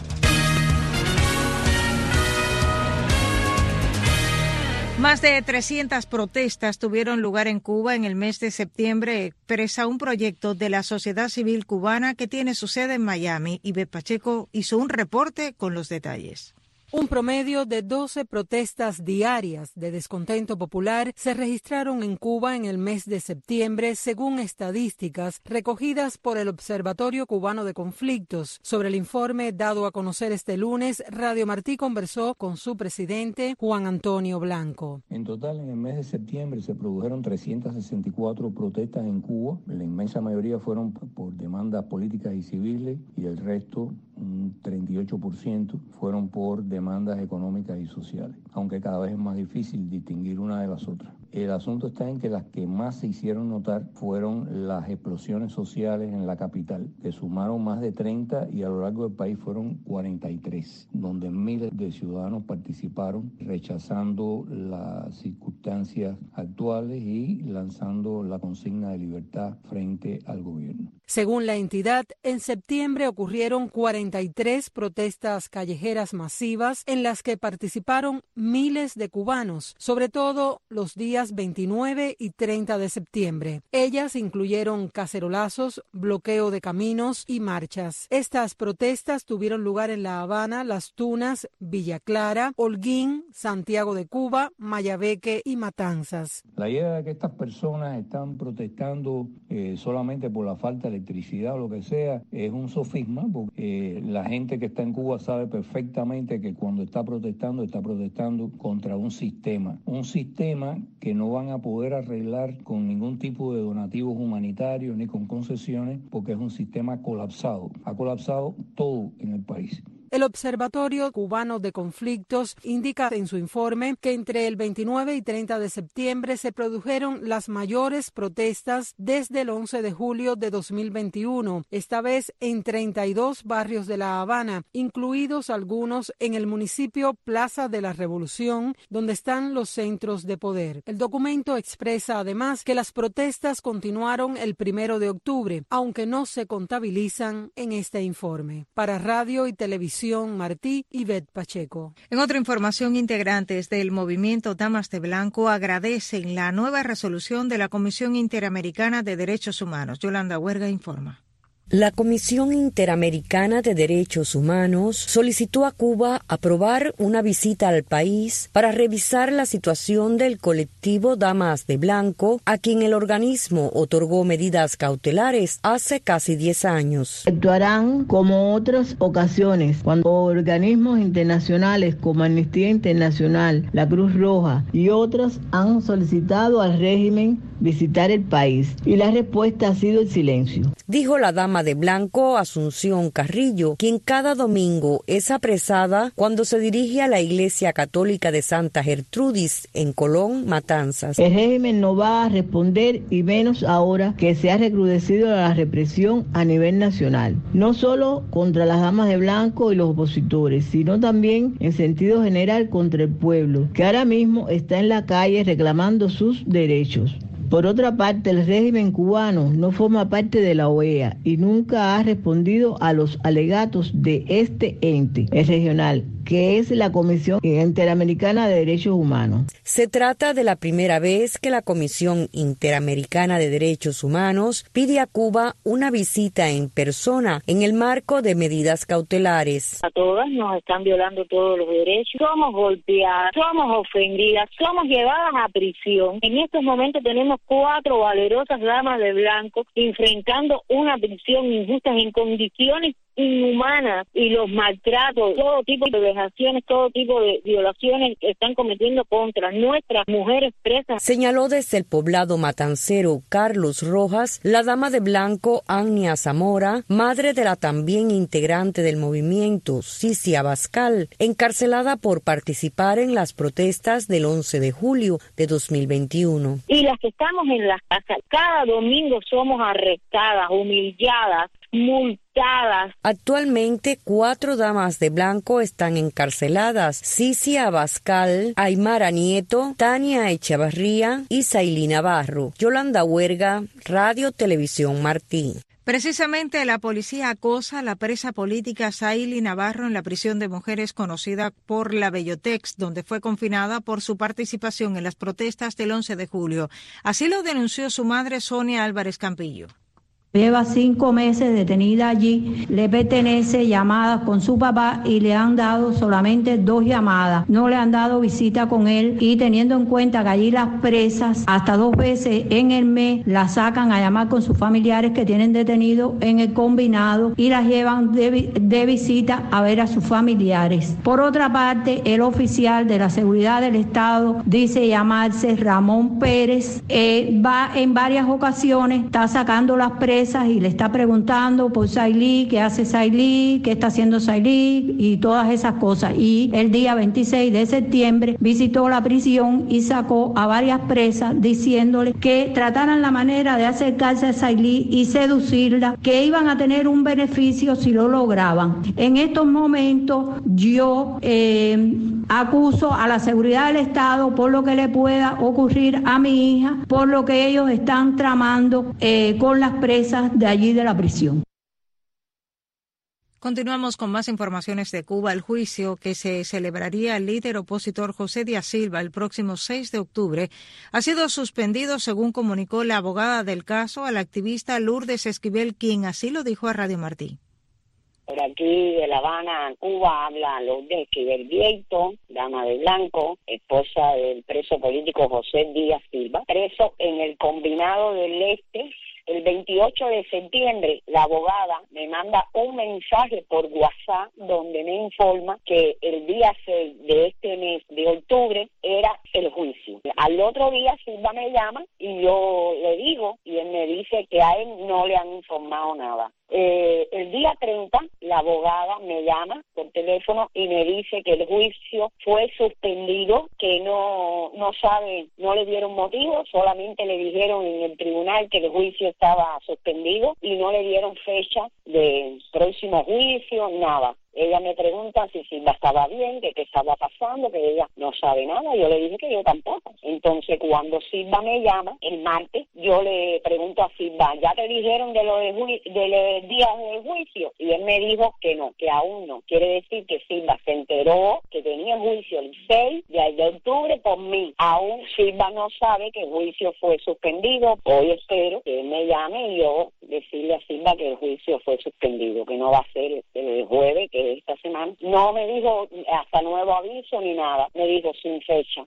Más de trescientas protestas tuvieron lugar en Cuba en el mes de septiembre, expresa un proyecto de la sociedad civil cubana que tiene su sede en Miami. Ibe Pacheco hizo un reporte con los detalles. Un promedio de doce protestas diarias de descontento popular se registraron en Cuba en el mes de septiembre, según estadísticas recogidas por el Observatorio Cubano de Conflictos. Sobre el informe dado a conocer este lunes, Radio Martí conversó con su presidente, Juan Antonio Blanco. En total, en el mes de septiembre se produjeron trescientas sesenta y cuatro protestas en Cuba. La inmensa mayoría fueron por demandas políticas y civiles y el resto, un treinta y ocho por ciento, fueron por demandas económicas y sociales, aunque cada vez es más difícil distinguir una de las otras. El asunto está en que las que más se hicieron notar fueron las explosiones sociales en la capital, que sumaron más de treinta y a lo largo del país fueron cuarenta y tres, donde miles de ciudadanos participaron rechazando las circunstancias actuales y lanzando la consigna de libertad frente al gobierno. Según la entidad, en septiembre ocurrieron cuarenta y tres protestas callejeras masivas en las que participaron miles de cubanos, sobre todo los días veintinueve y treinta de septiembre. Ellas incluyeron cacerolazos, bloqueo de caminos y marchas. Estas protestas tuvieron lugar en La Habana, Las Tunas, Villa Clara, Holguín, Santiago de Cuba, Mayabeque y Matanzas. La idea de que estas personas están protestando eh, solamente por la falta de electricidad o lo que sea es un sofisma, porque eh, la gente que está en Cuba sabe perfectamente que cuando está protestando, está protestando contra un sistema, un sistema que no van a poder arreglar con ningún tipo de donativos humanitarios ni con concesiones, porque es un sistema colapsado. Ha colapsado todo en el país. El Observatorio Cubano de Conflictos indica en su informe que entre el veintinueve y treinta de septiembre se produjeron las mayores protestas desde el once de julio de dos mil veintiuno, esta vez en treinta y dos barrios de La Habana, incluidos algunos en el municipio Plaza de la Revolución, donde están los centros de poder. El documento expresa además que las protestas continuaron el primero de octubre, aunque no se contabilizan en este informe. Para Radio y Televisión Martí, Ivette Pacheco. En otra información, integrantes del movimiento Damas de Blanco agradecen la nueva resolución de la Comisión Interamericana de Derechos Humanos. Yolanda Huerga informa. La Comisión Interamericana de Derechos Humanos solicitó a Cuba aprobar una visita al país para revisar la situación del colectivo Damas de Blanco, a quien el organismo otorgó medidas cautelares hace casi diez años. Actuarán como otras ocasiones, cuando organismos internacionales como Amnistía Internacional, la Cruz Roja y otros han solicitado al régimen visitar el país, y la respuesta ha sido el silencio. Dijo la dama de blanco Asunción Carrillo, quien cada domingo es apresada cuando se dirige a la Iglesia Católica de Santa Gertrudis en Colón, Matanzas. El régimen no va a responder, y menos ahora que se ha recrudecido la represión a nivel nacional, no solo contra las damas de blanco y los opositores, sino también en sentido general contra el pueblo, que ahora mismo está en la calle reclamando sus derechos. Por otra parte, el régimen cubano no forma parte de la O E A y nunca ha respondido a los alegatos de este ente regional, que es la Comisión Interamericana de Derechos Humanos. Se trata de la primera vez que la Comisión Interamericana de Derechos Humanos pide a Cuba una visita en persona en el marco de medidas cautelares. A todas nos están violando todos los derechos, somos golpeadas, somos ofendidas, somos llevadas a prisión. En estos momentos tenemos cuatro valerosas damas de blanco enfrentando una prisión injusta en condiciones inhumanas, y los maltratos, todo tipo de vejaciones, todo tipo de violaciones que están cometiendo contra nuestras mujeres presas. Señaló desde el poblado matancero Carlos Rojas la dama de blanco Ania Zamora, madre de la también integrante del movimiento Cici Abascal, encarcelada por participar en las protestas del once de julio de dos mil veintiuno. Y las que estamos en las casas, cada domingo somos arrestadas, humilladas, multadas. Actualmente, cuatro damas de blanco están encarceladas: Cici Abascal, Aymara Nieto, Tania Echevarría y Sailí Navarro. Yolanda Huerga, Radio Televisión Martí. Precisamente la policía acosa a la presa política Sailí Navarro en la prisión de mujeres conocida por la Bellotex, donde fue confinada por su participación en las protestas del once de julio. Así lo denunció su madre, Sonia Álvarez Campillo. Lleva cinco meses detenida allí, le pertenece llamadas con su papá y le han dado solamente dos llamadas. No le han dado visita con él, y teniendo en cuenta que allí las presas hasta dos veces en el mes las sacan a llamar con sus familiares que tienen detenidos en el combinado y las llevan de, de visita a ver a sus familiares. Por otra parte, el oficial de la seguridad del Estado dice llamarse Ramón Pérez, eh, va en varias ocasiones, está sacando las presas y le está preguntando por Sailí, qué hace Sailí, qué está haciendo Sailí y todas esas cosas. Y el día veintiséis de septiembre visitó la prisión y sacó a varias presas diciéndole que trataran la manera de acercarse a Sailí y seducirla, que iban a tener un beneficio si lo lograban. En estos momentos yo eh, acuso a la seguridad del Estado por lo que le pueda ocurrir a mi hija, por lo que ellos están tramando eh, con las presas de allí de la prisión. Continuamos con más informaciones de Cuba. El juicio que se celebraría al líder opositor José Díaz Silva el próximo seis de octubre ha sido suspendido, según comunicó la abogada del caso, a la activista Lourdes Esquivel, quien así lo dijo a Radio Martí. Por aquí de La Habana, Cuba, habla Lourdes Esquivel Vieito, dama de blanco, esposa del preso político José Díaz Silva, preso en el Combinado del Este. El veintiocho de septiembre, la abogada me manda un mensaje por WhatsApp donde me informa que el día seis de este mes de octubre era el juicio. Al otro día Silva me llama y yo le digo, y él me dice que a él no le han informado nada. Eh, el día treinta, la abogada me llama por teléfono y me dice que el juicio fue suspendido, que no no sabe, no le dieron motivo, solamente le dijeron en el tribunal que el juicio estaba suspendido y no le dieron fecha de próximo juicio, nada. Ella me pregunta si Silva estaba bien, que qué estaba pasando, que ella no sabe nada. Yo le dije que yo tampoco. Entonces, cuando Silva me llama, el martes, yo le pregunto a Silva, ¿ya te dijeron de lo de, ju- de los días del juicio? Y él me dijo que no, que aún no. Quiere decir que Silva se enteró que tenía el juicio el seis de octubre por mí. Aún Silva no sabe que el juicio fue suspendido. Hoy espero que él me llame y yo decirle a Silva que el juicio fue suspendido, que no va a ser el jueves, que esta semana. No me dijo hasta nuevo aviso ni nada, me dijo sin fecha.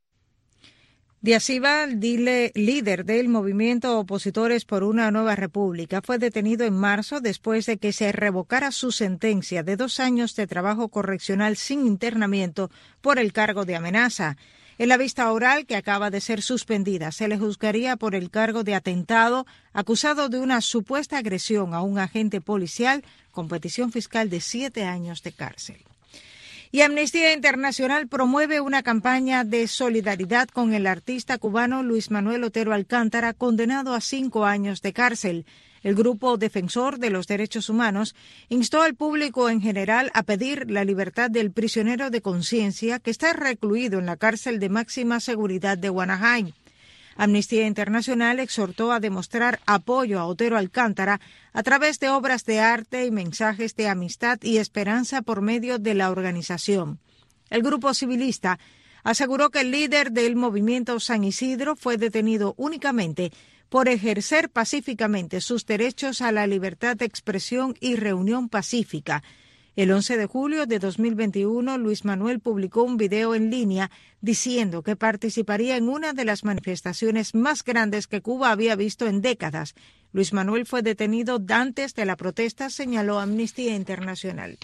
Díaz Silva, dile, líder del movimiento Opositores por una Nueva República, fue detenido en marzo después de que se revocara su sentencia de dos años de trabajo correccional sin internamiento por el cargo de amenaza. En la vista oral, que acaba de ser suspendida, se le juzgaría por el cargo de atentado, acusado de una supuesta agresión a un agente policial, con petición fiscal de siete años de cárcel. Y Amnistía Internacional promueve una campaña de solidaridad con el artista cubano Luis Manuel Otero Alcántara, condenado a cinco años de cárcel. El grupo defensor de los derechos humanos instó al público en general a pedir la libertad del prisionero de conciencia que está recluido en la cárcel de máxima seguridad de Guanajay. Amnistía Internacional exhortó a demostrar apoyo a Otero Alcántara a través de obras de arte y mensajes de amistad y esperanza por medio de la organización. El grupo civilista aseguró que el líder del movimiento San Isidro fue detenido únicamente por ejercer pacíficamente sus derechos a la libertad de expresión y reunión pacífica. El once de julio de dos mil veintiuno, Luis Manuel publicó un video en línea diciendo que participaría en una de las manifestaciones más grandes que Cuba había visto en décadas. Luis Manuel fue detenido antes de la protesta, señaló Amnistía Internacional.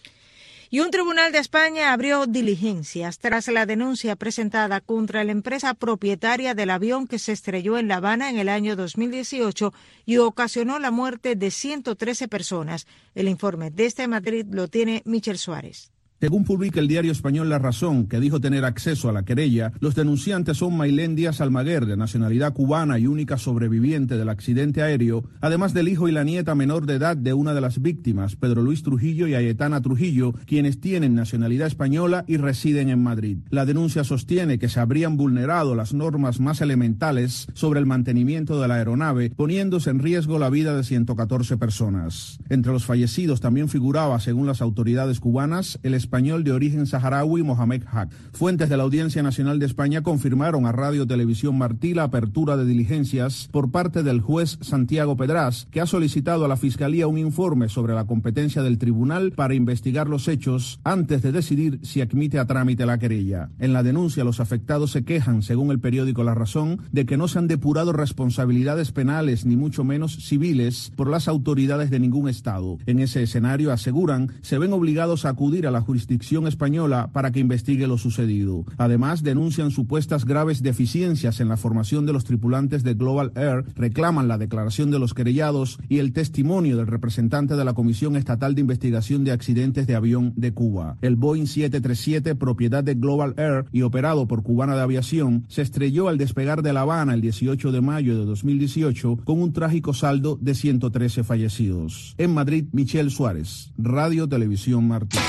Y un tribunal de España abrió diligencias tras la denuncia presentada contra la empresa propietaria del avión que se estrelló en La Habana en el año dos mil dieciocho y ocasionó la muerte de ciento trece personas. El informe desde Madrid lo tiene Michel Suárez. Según publica el diario español La Razón, que dijo tener acceso a la querella, los denunciantes son Mailén Díaz Almaguer, de nacionalidad cubana y única sobreviviente del accidente aéreo, además del hijo y la nieta menor de edad de una de las víctimas, Pedro Luis Trujillo y Ayetana Trujillo, quienes tienen nacionalidad española y residen en Madrid. La denuncia sostiene que se habrían vulnerado las normas más elementales sobre el mantenimiento de la aeronave, poniéndose en riesgo la vida de ciento catorce personas. Entre los fallecidos también figuraba, según las autoridades cubanas, el español de origen saharaui Mohamed Haq. Fuentes de la Audiencia Nacional de España confirmaron a Radio Televisión Martí la apertura de diligencias por parte del juez Santiago Pedrás, que ha solicitado a la Fiscalía un informe sobre la competencia del tribunal para investigar los hechos antes de decidir si admite a trámite la querella. En la denuncia, los afectados se quejan, según el periódico La Razón, de que no se han depurado responsabilidades penales ni mucho menos civiles por las autoridades de ningún estado. En ese escenario, aseguran, se ven obligados a acudir a la jurisdicción española para que investigue lo sucedido. Además, denuncian supuestas graves deficiencias en la formación de los tripulantes de Global Air, reclaman la declaración de los querellados y el testimonio del representante de la Comisión Estatal de Investigación de Accidentes de Avión de Cuba. El Boeing siete treinta y siete, propiedad de Global Air y operado por Cubana de Aviación, se estrelló al despegar de La Habana el dieciocho de mayo de dos mil dieciocho con un trágico saldo de ciento trece fallecidos. En Madrid, Michel Suárez, Radio Televisión Martí.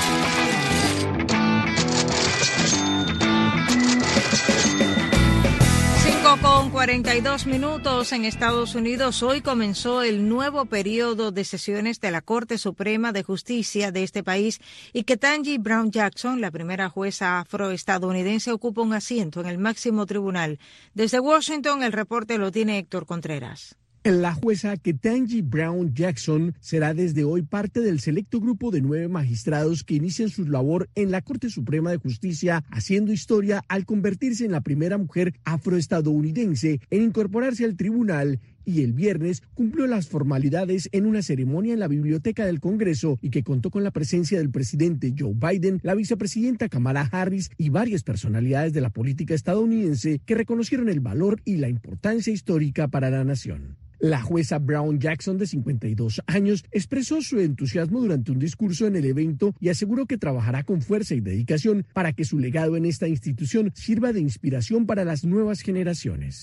Con cuarenta y dos minutos en Estados Unidos, hoy comenzó el nuevo periodo de sesiones de la Corte Suprema de Justicia de este país y Ketanji Brown Jackson, la primera jueza afroestadounidense, ocupa un asiento en el máximo tribunal. Desde Washington, el reporte lo tiene Héctor Contreras. La jueza Ketanji Brown Jackson será desde hoy parte del selecto grupo de nueve magistrados que inician su labor en la Corte Suprema de Justicia, haciendo historia al convertirse en la primera mujer afroestadounidense en incorporarse al tribunal, y el viernes cumplió las formalidades en una ceremonia en la Biblioteca del Congreso y que contó con la presencia del presidente Joe Biden, la vicepresidenta Kamala Harris y varias personalidades de la política estadounidense que reconocieron el valor y la importancia histórica para la nación. La jueza Brown Jackson, de cincuenta y dos años, expresó su entusiasmo durante un discurso en el evento y aseguró que trabajará con fuerza y dedicación para que su legado en esta institución sirva de inspiración para las nuevas generaciones.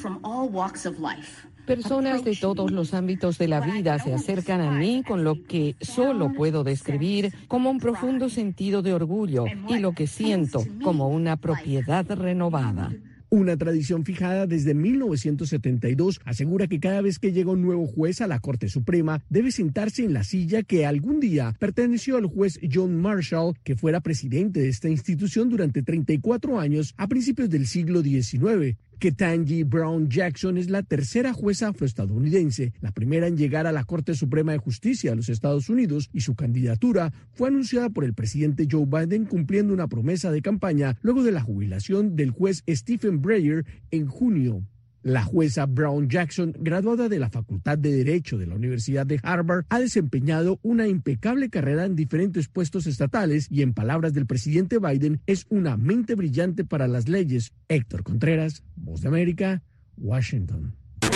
Personas de todos los ámbitos de la vida se acercan a mí con lo que solo puedo describir como un profundo sentido de orgullo y lo que siento como una propiedad renovada. Una tradición fijada desde mil novecientos setenta y dos asegura que cada vez que llega un nuevo juez a la Corte Suprema debe sentarse en la silla que algún día perteneció al juez John Marshall, que fuera presidente de esta institución durante treinta y cuatro años a principios del siglo diecinueve. Ketanji Brown Jackson es la tercera jueza afroestadounidense, la primera en llegar a la Corte Suprema de Justicia de los Estados Unidos, y su candidatura fue anunciada por el presidente Joe Biden cumpliendo una promesa de campaña luego de la jubilación del juez Stephen Breyer en junio. La jueza Brown Jackson, graduada de la Facultad de Derecho de la Universidad de Harvard, ha desempeñado una impecable carrera en diferentes puestos estatales y, en palabras del presidente Biden, es una mente brillante para las leyes. Héctor Contreras, Voz de América, Washington.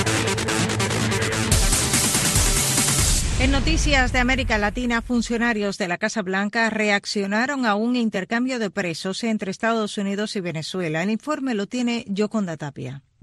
En noticias de América Latina, funcionarios de la Casa Blanca reaccionaron a un intercambio de presos entre Estados Unidos y Venezuela. El informe lo tiene Yoconda Tapia.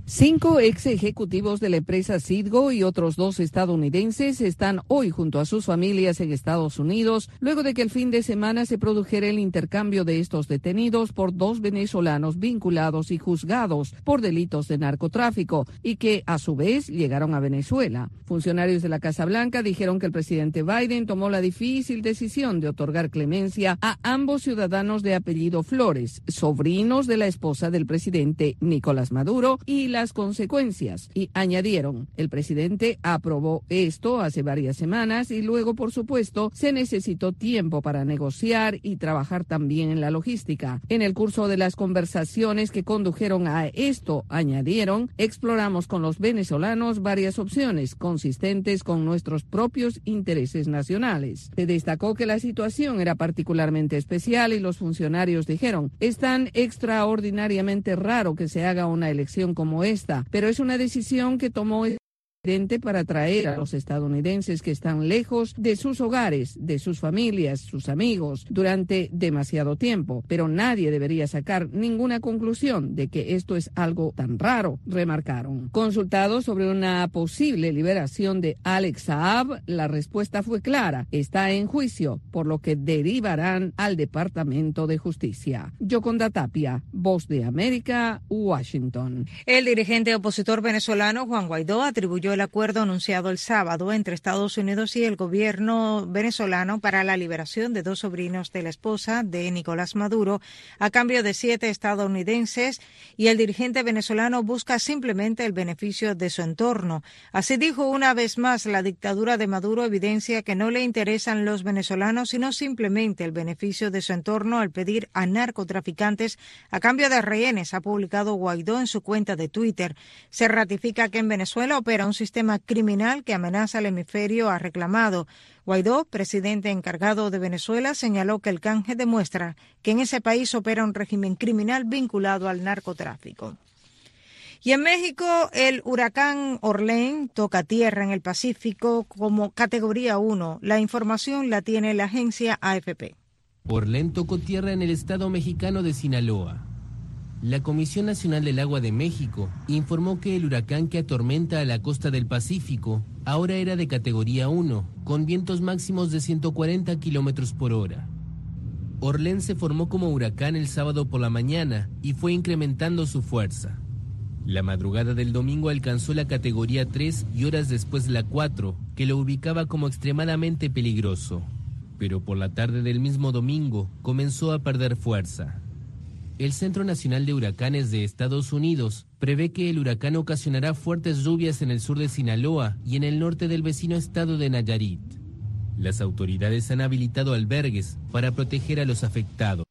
Cinco ex ejecutivos de la empresa Citgo y otros dos estadounidenses están hoy junto a sus familias en Estados Unidos, luego de que el fin de semana se produjera el intercambio de estos detenidos por dos venezolanos vinculados y juzgados por delitos de narcotráfico y que, a su vez, llegaron a Venezuela. Funcionarios de la Casa Blanca dijeron que el presidente Biden tomó la difícil decisión de otorgar clemencia a ambos ciudadanos de apellido Flores, sobrinos de la esposa del presidente Nicolás Maduro, y la las consecuencias, y añadieron, el presidente aprobó esto hace varias semanas y luego, por supuesto, se necesitó tiempo para negociar y trabajar también en la logística. En el curso de las conversaciones que condujeron a esto, añadieron, exploramos con los venezolanos varias opciones consistentes con nuestros propios intereses nacionales. Se destacó que la situación era particularmente especial y los funcionarios dijeron, es tan extraordinariamente raro que se haga una elección como esta, pero es una decisión que tomó el presidente para traer a los estadounidenses que están lejos de sus hogares, de sus familias, sus amigos, durante demasiado tiempo. Pero nadie debería sacar ninguna conclusión de que esto es algo tan raro, remarcaron. Consultado sobre una posible liberación de Alex Saab, la respuesta fue clara, está en juicio, por lo que derivarán al Departamento de Justicia. Yoconda Tapia, Voz de América, Washington. El dirigente opositor venezolano Juan Guaidó atribuyó el acuerdo anunciado el sábado entre Estados Unidos y el gobierno venezolano para la liberación de dos sobrinos de la esposa de Nicolás Maduro a cambio de siete estadounidenses, y el dirigente venezolano busca simplemente el beneficio de su entorno. Así dijo una vez más, la dictadura de Maduro evidencia que no le interesan los venezolanos, sino simplemente el beneficio de su entorno al pedir a narcotraficantes a cambio de rehenes, ha publicado Guaidó en su cuenta de Twitter. Se ratifica que en Venezuela opera un sistema criminal que amenaza al hemisferio, ha reclamado. Guaidó, presidente encargado de Venezuela, señaló que el canje demuestra que en ese país opera un régimen criminal vinculado al narcotráfico. Y en México, el huracán Orlén toca tierra en el Pacífico como categoría uno. La información la tiene la agencia A F P. Orlén tocó tierra en el estado mexicano de Sinaloa. La Comisión Nacional del Agua de México informó que el huracán que atormenta a la costa del Pacífico ahora era de categoría uno, con vientos máximos de ciento cuarenta kilómetros por hora. Orlén se formó como huracán el sábado por la mañana y fue incrementando su fuerza. La madrugada del domingo alcanzó la categoría tres y horas después la cuatro, que lo ubicaba como extremadamente peligroso. Pero por la tarde del mismo domingo comenzó a perder fuerza. El Centro Nacional de Huracanes de Estados Unidos prevé que el huracán ocasionará fuertes lluvias en el sur de Sinaloa y en el norte del vecino estado de Nayarit. Las autoridades han habilitado albergues para proteger a los afectados.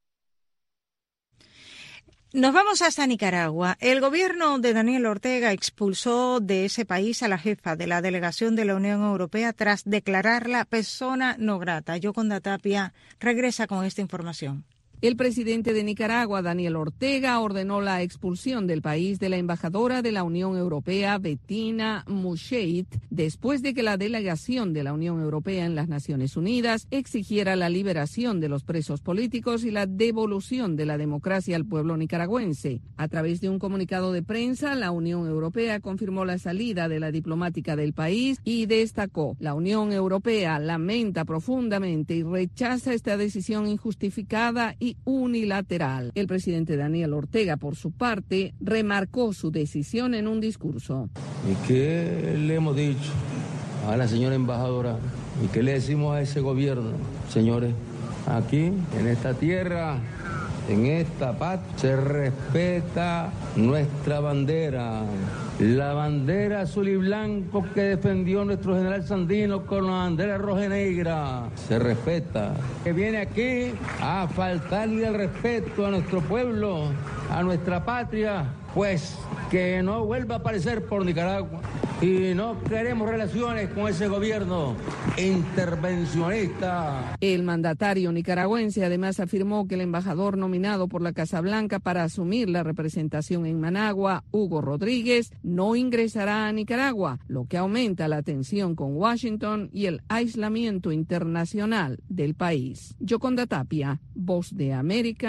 Nos vamos hasta Nicaragua. El gobierno de Daniel Ortega expulsó de ese país a la jefa de la delegación de la Unión Europea tras declararla persona no grata. Yoconda Tapia regresa con esta información. El presidente de Nicaragua, Daniel Ortega, ordenó la expulsión del país de la embajadora de la Unión Europea, Bettina Muscheit, después de que la delegación de la Unión Europea en las Naciones Unidas exigiera la liberación de los presos políticos y la devolución de la democracia al pueblo nicaragüense. A través de un comunicado de prensa, la Unión Europea confirmó la salida de la diplomática del país y destacó: la Unión Europea lamenta profundamente y rechaza esta decisión injustificada y unilateral. El presidente Daniel Ortega, por su parte, remarcó su decisión en un discurso. ¿Y qué le hemos dicho a la señora embajadora? ¿Y qué le decimos a ese gobierno? Señores, aquí, en esta tierra, en esta patria, se respeta nuestra bandera, la bandera azul y blanco que defendió nuestro general Sandino con la bandera roja y negra. Se respeta. Que viene aquí a faltarle el respeto a nuestro pueblo, a nuestra patria, pues que no vuelva a aparecer por Nicaragua. Y no queremos relaciones con ese gobierno intervencionista. El mandatario nicaragüense además afirmó que el embajador nominado por la Casa Blanca para asumir la representación en Managua, Hugo Rodríguez, no ingresará a Nicaragua, lo que aumenta la tensión con Washington y el aislamiento internacional del país. Yoconda Tapia, Voz de América,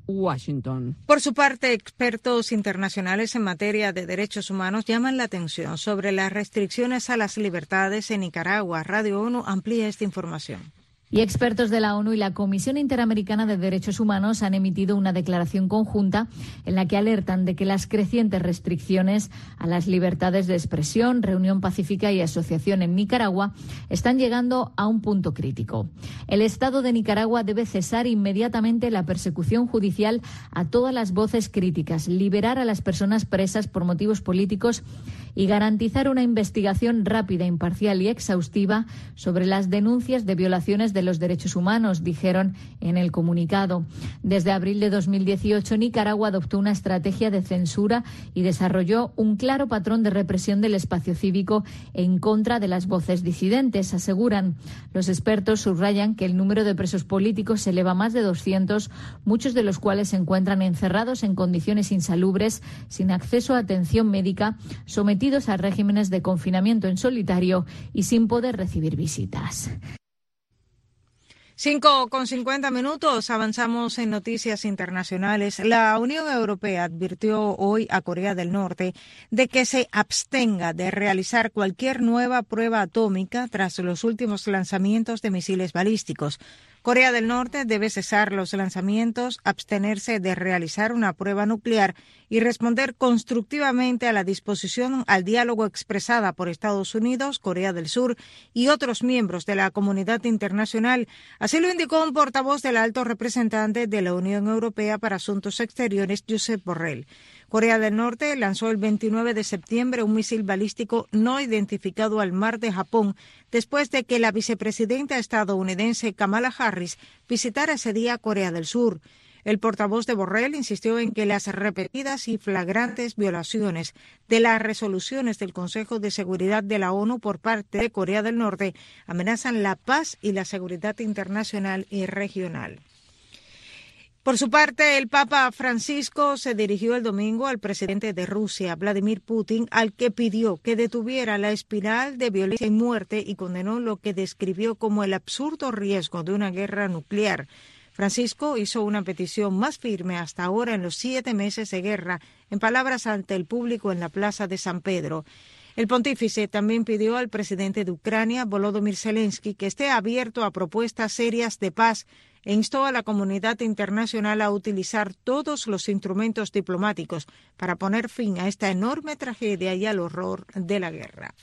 Washington. Por su parte, expertos internacionales en materia de derechos humanos llaman la atención sobre las restricciones a las libertades en Nicaragua. Radio ONU amplía esta información. Y expertos de la ONU y la Comisión Interamericana de Derechos Humanos han emitido una declaración conjunta en la que alertan de que las crecientes restricciones a las libertades de expresión, reunión pacífica y asociación en Nicaragua están llegando a un punto crítico. El Estado de Nicaragua debe cesar inmediatamente la persecución judicial a todas las voces críticas, liberar a las personas presas por motivos políticos y garantizar una investigación rápida, imparcial y exhaustiva sobre las denuncias de violaciones de los derechos humanos, dijeron en el comunicado. Desde abril de dos mil dieciocho, Nicaragua adoptó una estrategia de censura y desarrolló un claro patrón de represión del espacio cívico en contra de las voces disidentes, aseguran. Los expertos subrayan que el número de presos políticos se eleva a más de doscientos, muchos de los cuales se encuentran encerrados en condiciones insalubres, sin acceso a atención médica, sometidos a regímenes de confinamiento en solitario y sin poder recibir visitas. Cinco con cincuenta minutos, avanzamos en noticias internacionales. La Unión Europea advirtió hoy a Corea del Norte de que se abstenga de realizar cualquier nueva prueba atómica tras los últimos lanzamientos de misiles balísticos. Corea del Norte debe cesar los lanzamientos, abstenerse de realizar una prueba nuclear y responder constructivamente a la disposición al diálogo expresada por Estados Unidos, Corea del Sur y otros miembros de la comunidad internacional. Así lo indicó un portavoz del alto representante de la Unión Europea para Asuntos Exteriores, Josep Borrell. Corea del Norte lanzó el veintinueve de septiembre un misil balístico no identificado al mar de Japón después de que la vicepresidenta estadounidense Kamala Harris visitara ese día Corea del Sur. El portavoz de Borrell insistió en que las repetidas y flagrantes violaciones de las resoluciones del Consejo de Seguridad de la ONU por parte de Corea del Norte amenazan la paz y la seguridad internacional y regional. Por su parte, el Papa Francisco se dirigió el domingo al presidente de Rusia, Vladimir Putin, al que pidió que detuviera la espiral de violencia y muerte y condenó lo que describió como el absurdo riesgo de una guerra nuclear. Francisco hizo una petición más firme hasta ahora en los siete meses de guerra, en palabras ante el público en la Plaza de San Pedro. El pontífice también pidió al presidente de Ucrania, Volodymyr Zelensky, que esté abierto a propuestas serias de paz e instó a la comunidad internacional a utilizar todos los instrumentos diplomáticos para poner fin a esta enorme tragedia y al horror de la guerra.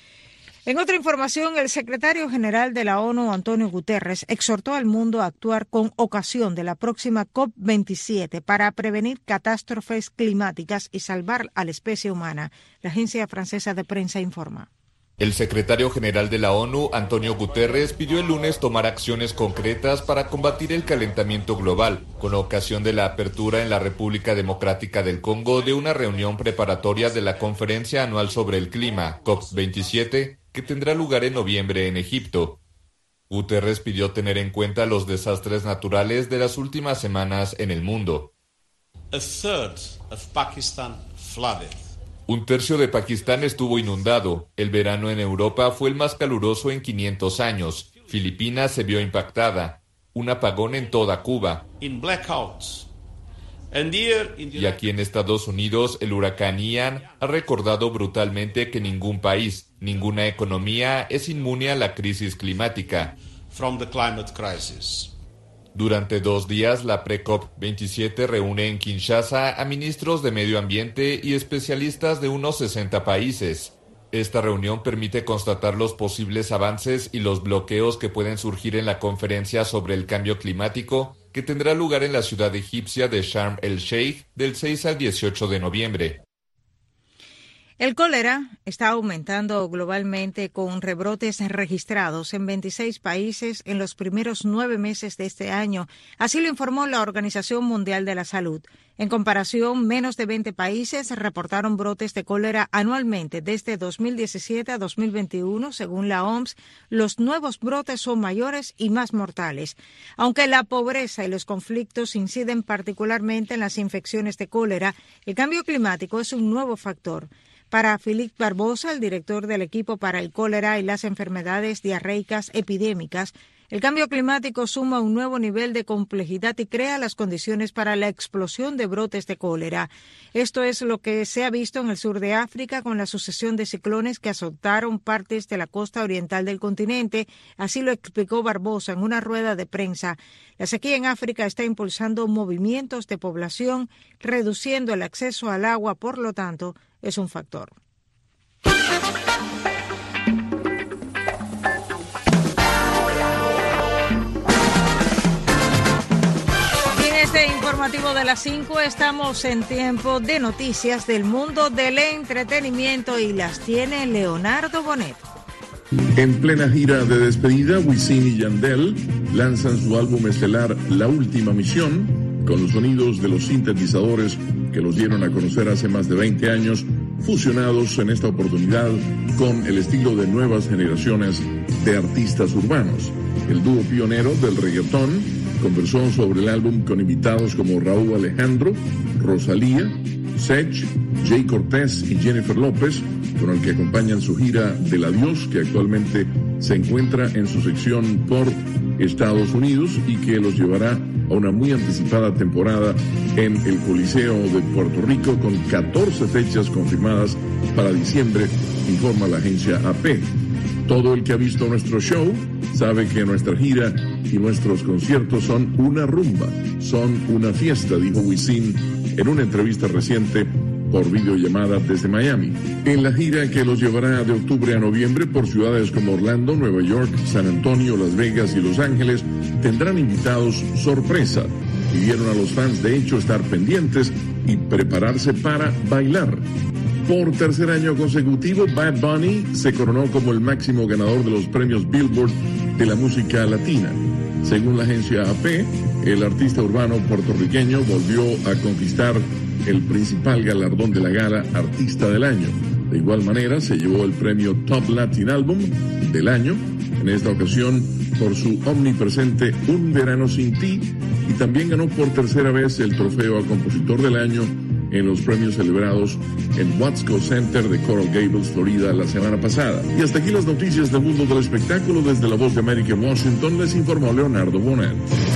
En otra información, el secretario general de la ONU, Antonio Guterres, exhortó al mundo a actuar con ocasión de la próxima COP veintisiete para prevenir catástrofes climáticas y salvar a la especie humana. La agencia francesa de prensa informa. El secretario general de la ONU, Antonio Guterres, pidió el lunes tomar acciones concretas para combatir el calentamiento global, con ocasión de la apertura en la República Democrática del Congo de una reunión preparatoria de la Conferencia Anual sobre el Clima, COP veintisiete, que tendrá lugar en noviembre en Egipto. Guterres pidió tener en cuenta los desastres naturales de las últimas semanas en el mundo. A third of Pakistan flooded. Un tercio de Pakistán estuvo inundado. El verano en Europa fue el más caluroso en quinientos años. Filipinas se vio impactada. Un apagón en toda Cuba. In blackouts. And here in the... Y aquí en Estados Unidos, el huracán Ian ha recordado brutalmente que ningún país, ninguna economía es inmune a la crisis climática. From the climate crisis. Durante dos días, la pre-COP veintisiete reúne en Kinshasa a ministros de medio ambiente y especialistas de unos sesenta países. Esta reunión permite constatar los posibles avances y los bloqueos que pueden surgir en la conferencia sobre el cambio climático, que tendrá lugar en la ciudad egipcia de Sharm el-Sheikh del seis al dieciocho de noviembre. El cólera está aumentando globalmente con rebrotes registrados en veintiséis países en los primeros nueve meses de este año. Así lo informó la Organización Mundial de la Salud. En comparación, menos de veinte países reportaron brotes de cólera anualmente desde dos mil diecisiete a dos mil veintiuno. Según la O M S, los nuevos brotes son mayores y más mortales. Aunque la pobreza y los conflictos inciden particularmente en las infecciones de cólera, el cambio climático es un nuevo factor. Para Philippe Barbosa, el director del equipo para el cólera y las enfermedades diarreicas epidémicas, El cambio climático suma un nuevo nivel de complejidad y crea las condiciones para la explosión de brotes de cólera. Esto es lo que se ha visto en el sur de África con la sucesión de ciclones que azotaron partes de la costa oriental del continente, así lo explicó Barbosa en una rueda de prensa. La sequía en África está impulsando movimientos de población, reduciendo el acceso al agua, por lo tanto, es un factor. Este informativo de las cinco estamos en tiempo de noticias del mundo del entretenimiento y las tiene Leonardo Bonet. En plena gira de despedida, Wisin y Yandel lanzan su álbum estelar La Última Misión, con los sonidos de los sintetizadores que los dieron a conocer hace más de veinte años, fusionados en esta oportunidad con el estilo de nuevas generaciones de artistas urbanos. El dúo pionero del reggaetón conversó sobre el álbum con invitados como Raúl Alejandro, Rosalía, Sech, Jay Cortés y Jennifer López, con el que acompañan su gira del adiós, que actualmente se encuentra en su sección por Estados Unidos y que los llevará a una muy anticipada temporada en el Coliseo de Puerto Rico con catorce fechas confirmadas para diciembre, informa la agencia A P. Todo el que ha visto nuestro show sabe que nuestra gira y nuestros conciertos son una rumba, son una fiesta, dijo Wisin en una entrevista reciente por videollamada desde Miami. En la gira que los llevará de octubre a noviembre por ciudades como Orlando, Nueva York, San Antonio, Las Vegas y Los Ángeles, tendrán invitados sorpresa. Pidieron a los fans de hecho estar pendientes y prepararse para bailar. Por tercer año consecutivo, Bad Bunny se coronó como el máximo ganador de los premios Billboard de la música latina. Según la agencia A P, el artista urbano puertorriqueño volvió a conquistar el principal galardón de la gala Artista del Año. De igual manera, se llevó el premio Top Latin Album del año, en esta ocasión por su omnipresente Un Verano Sin Ti, y también ganó por tercera vez el trofeo a Compositor del Año en los premios celebrados en Watsco Center de Coral Gables, Florida, la semana pasada. Y hasta aquí las noticias del mundo del espectáculo. Desde La Voz de América en Washington les informó Leonardo Bonet.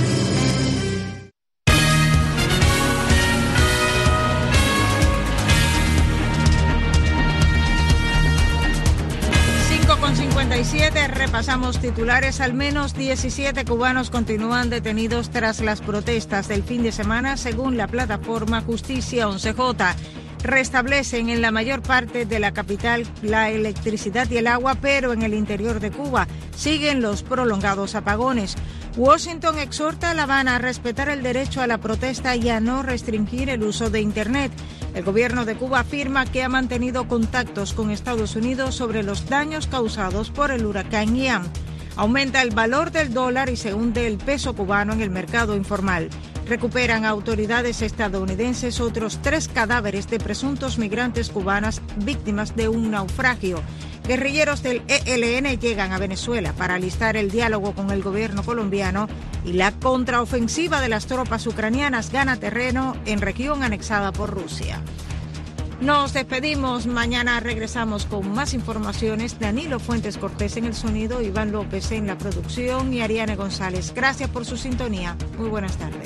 Repasamos titulares. Al menos diecisiete cubanos continúan detenidos tras las protestas del fin de semana, según la plataforma Justicia once J. Restablecen en la mayor parte de la capital la electricidad y el agua, pero en el interior de Cuba siguen los prolongados apagones. Washington exhorta a La Habana a respetar el derecho a la protesta y a no restringir el uso de Internet. El gobierno de Cuba afirma que ha mantenido contactos con Estados Unidos sobre los daños causados por el huracán Ian. Aumenta el valor del dólar y se hunde el peso cubano en el mercado informal. Recuperan autoridades estadounidenses otros tres cadáveres de presuntos migrantes cubanas víctimas de un naufragio. Guerrilleros del E L N llegan a Venezuela para alistar el diálogo con el gobierno colombiano y la contraofensiva de las tropas ucranianas gana terreno en región anexada por Rusia. Nos despedimos, mañana regresamos con más informaciones. Danilo Fuentes Cortés en el sonido, Iván López en la producción y Ariane González. Gracias por su sintonía. Muy buenas tardes.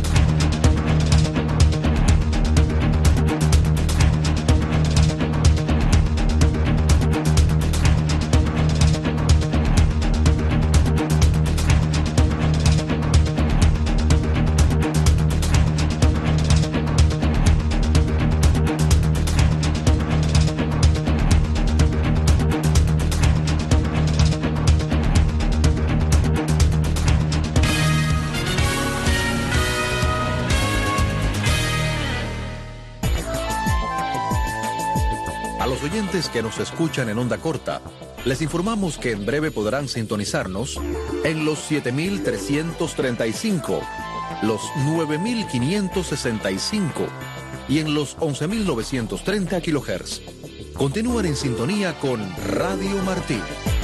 Oyentes que nos escuchan en onda corta, les informamos que en breve podrán sintonizarnos en los siete mil trescientos treinta y cinco, los nueve mil quinientos sesenta y cinco y en los once mil novecientos treinta kilohertz. Continúan en sintonía con Radio Martí.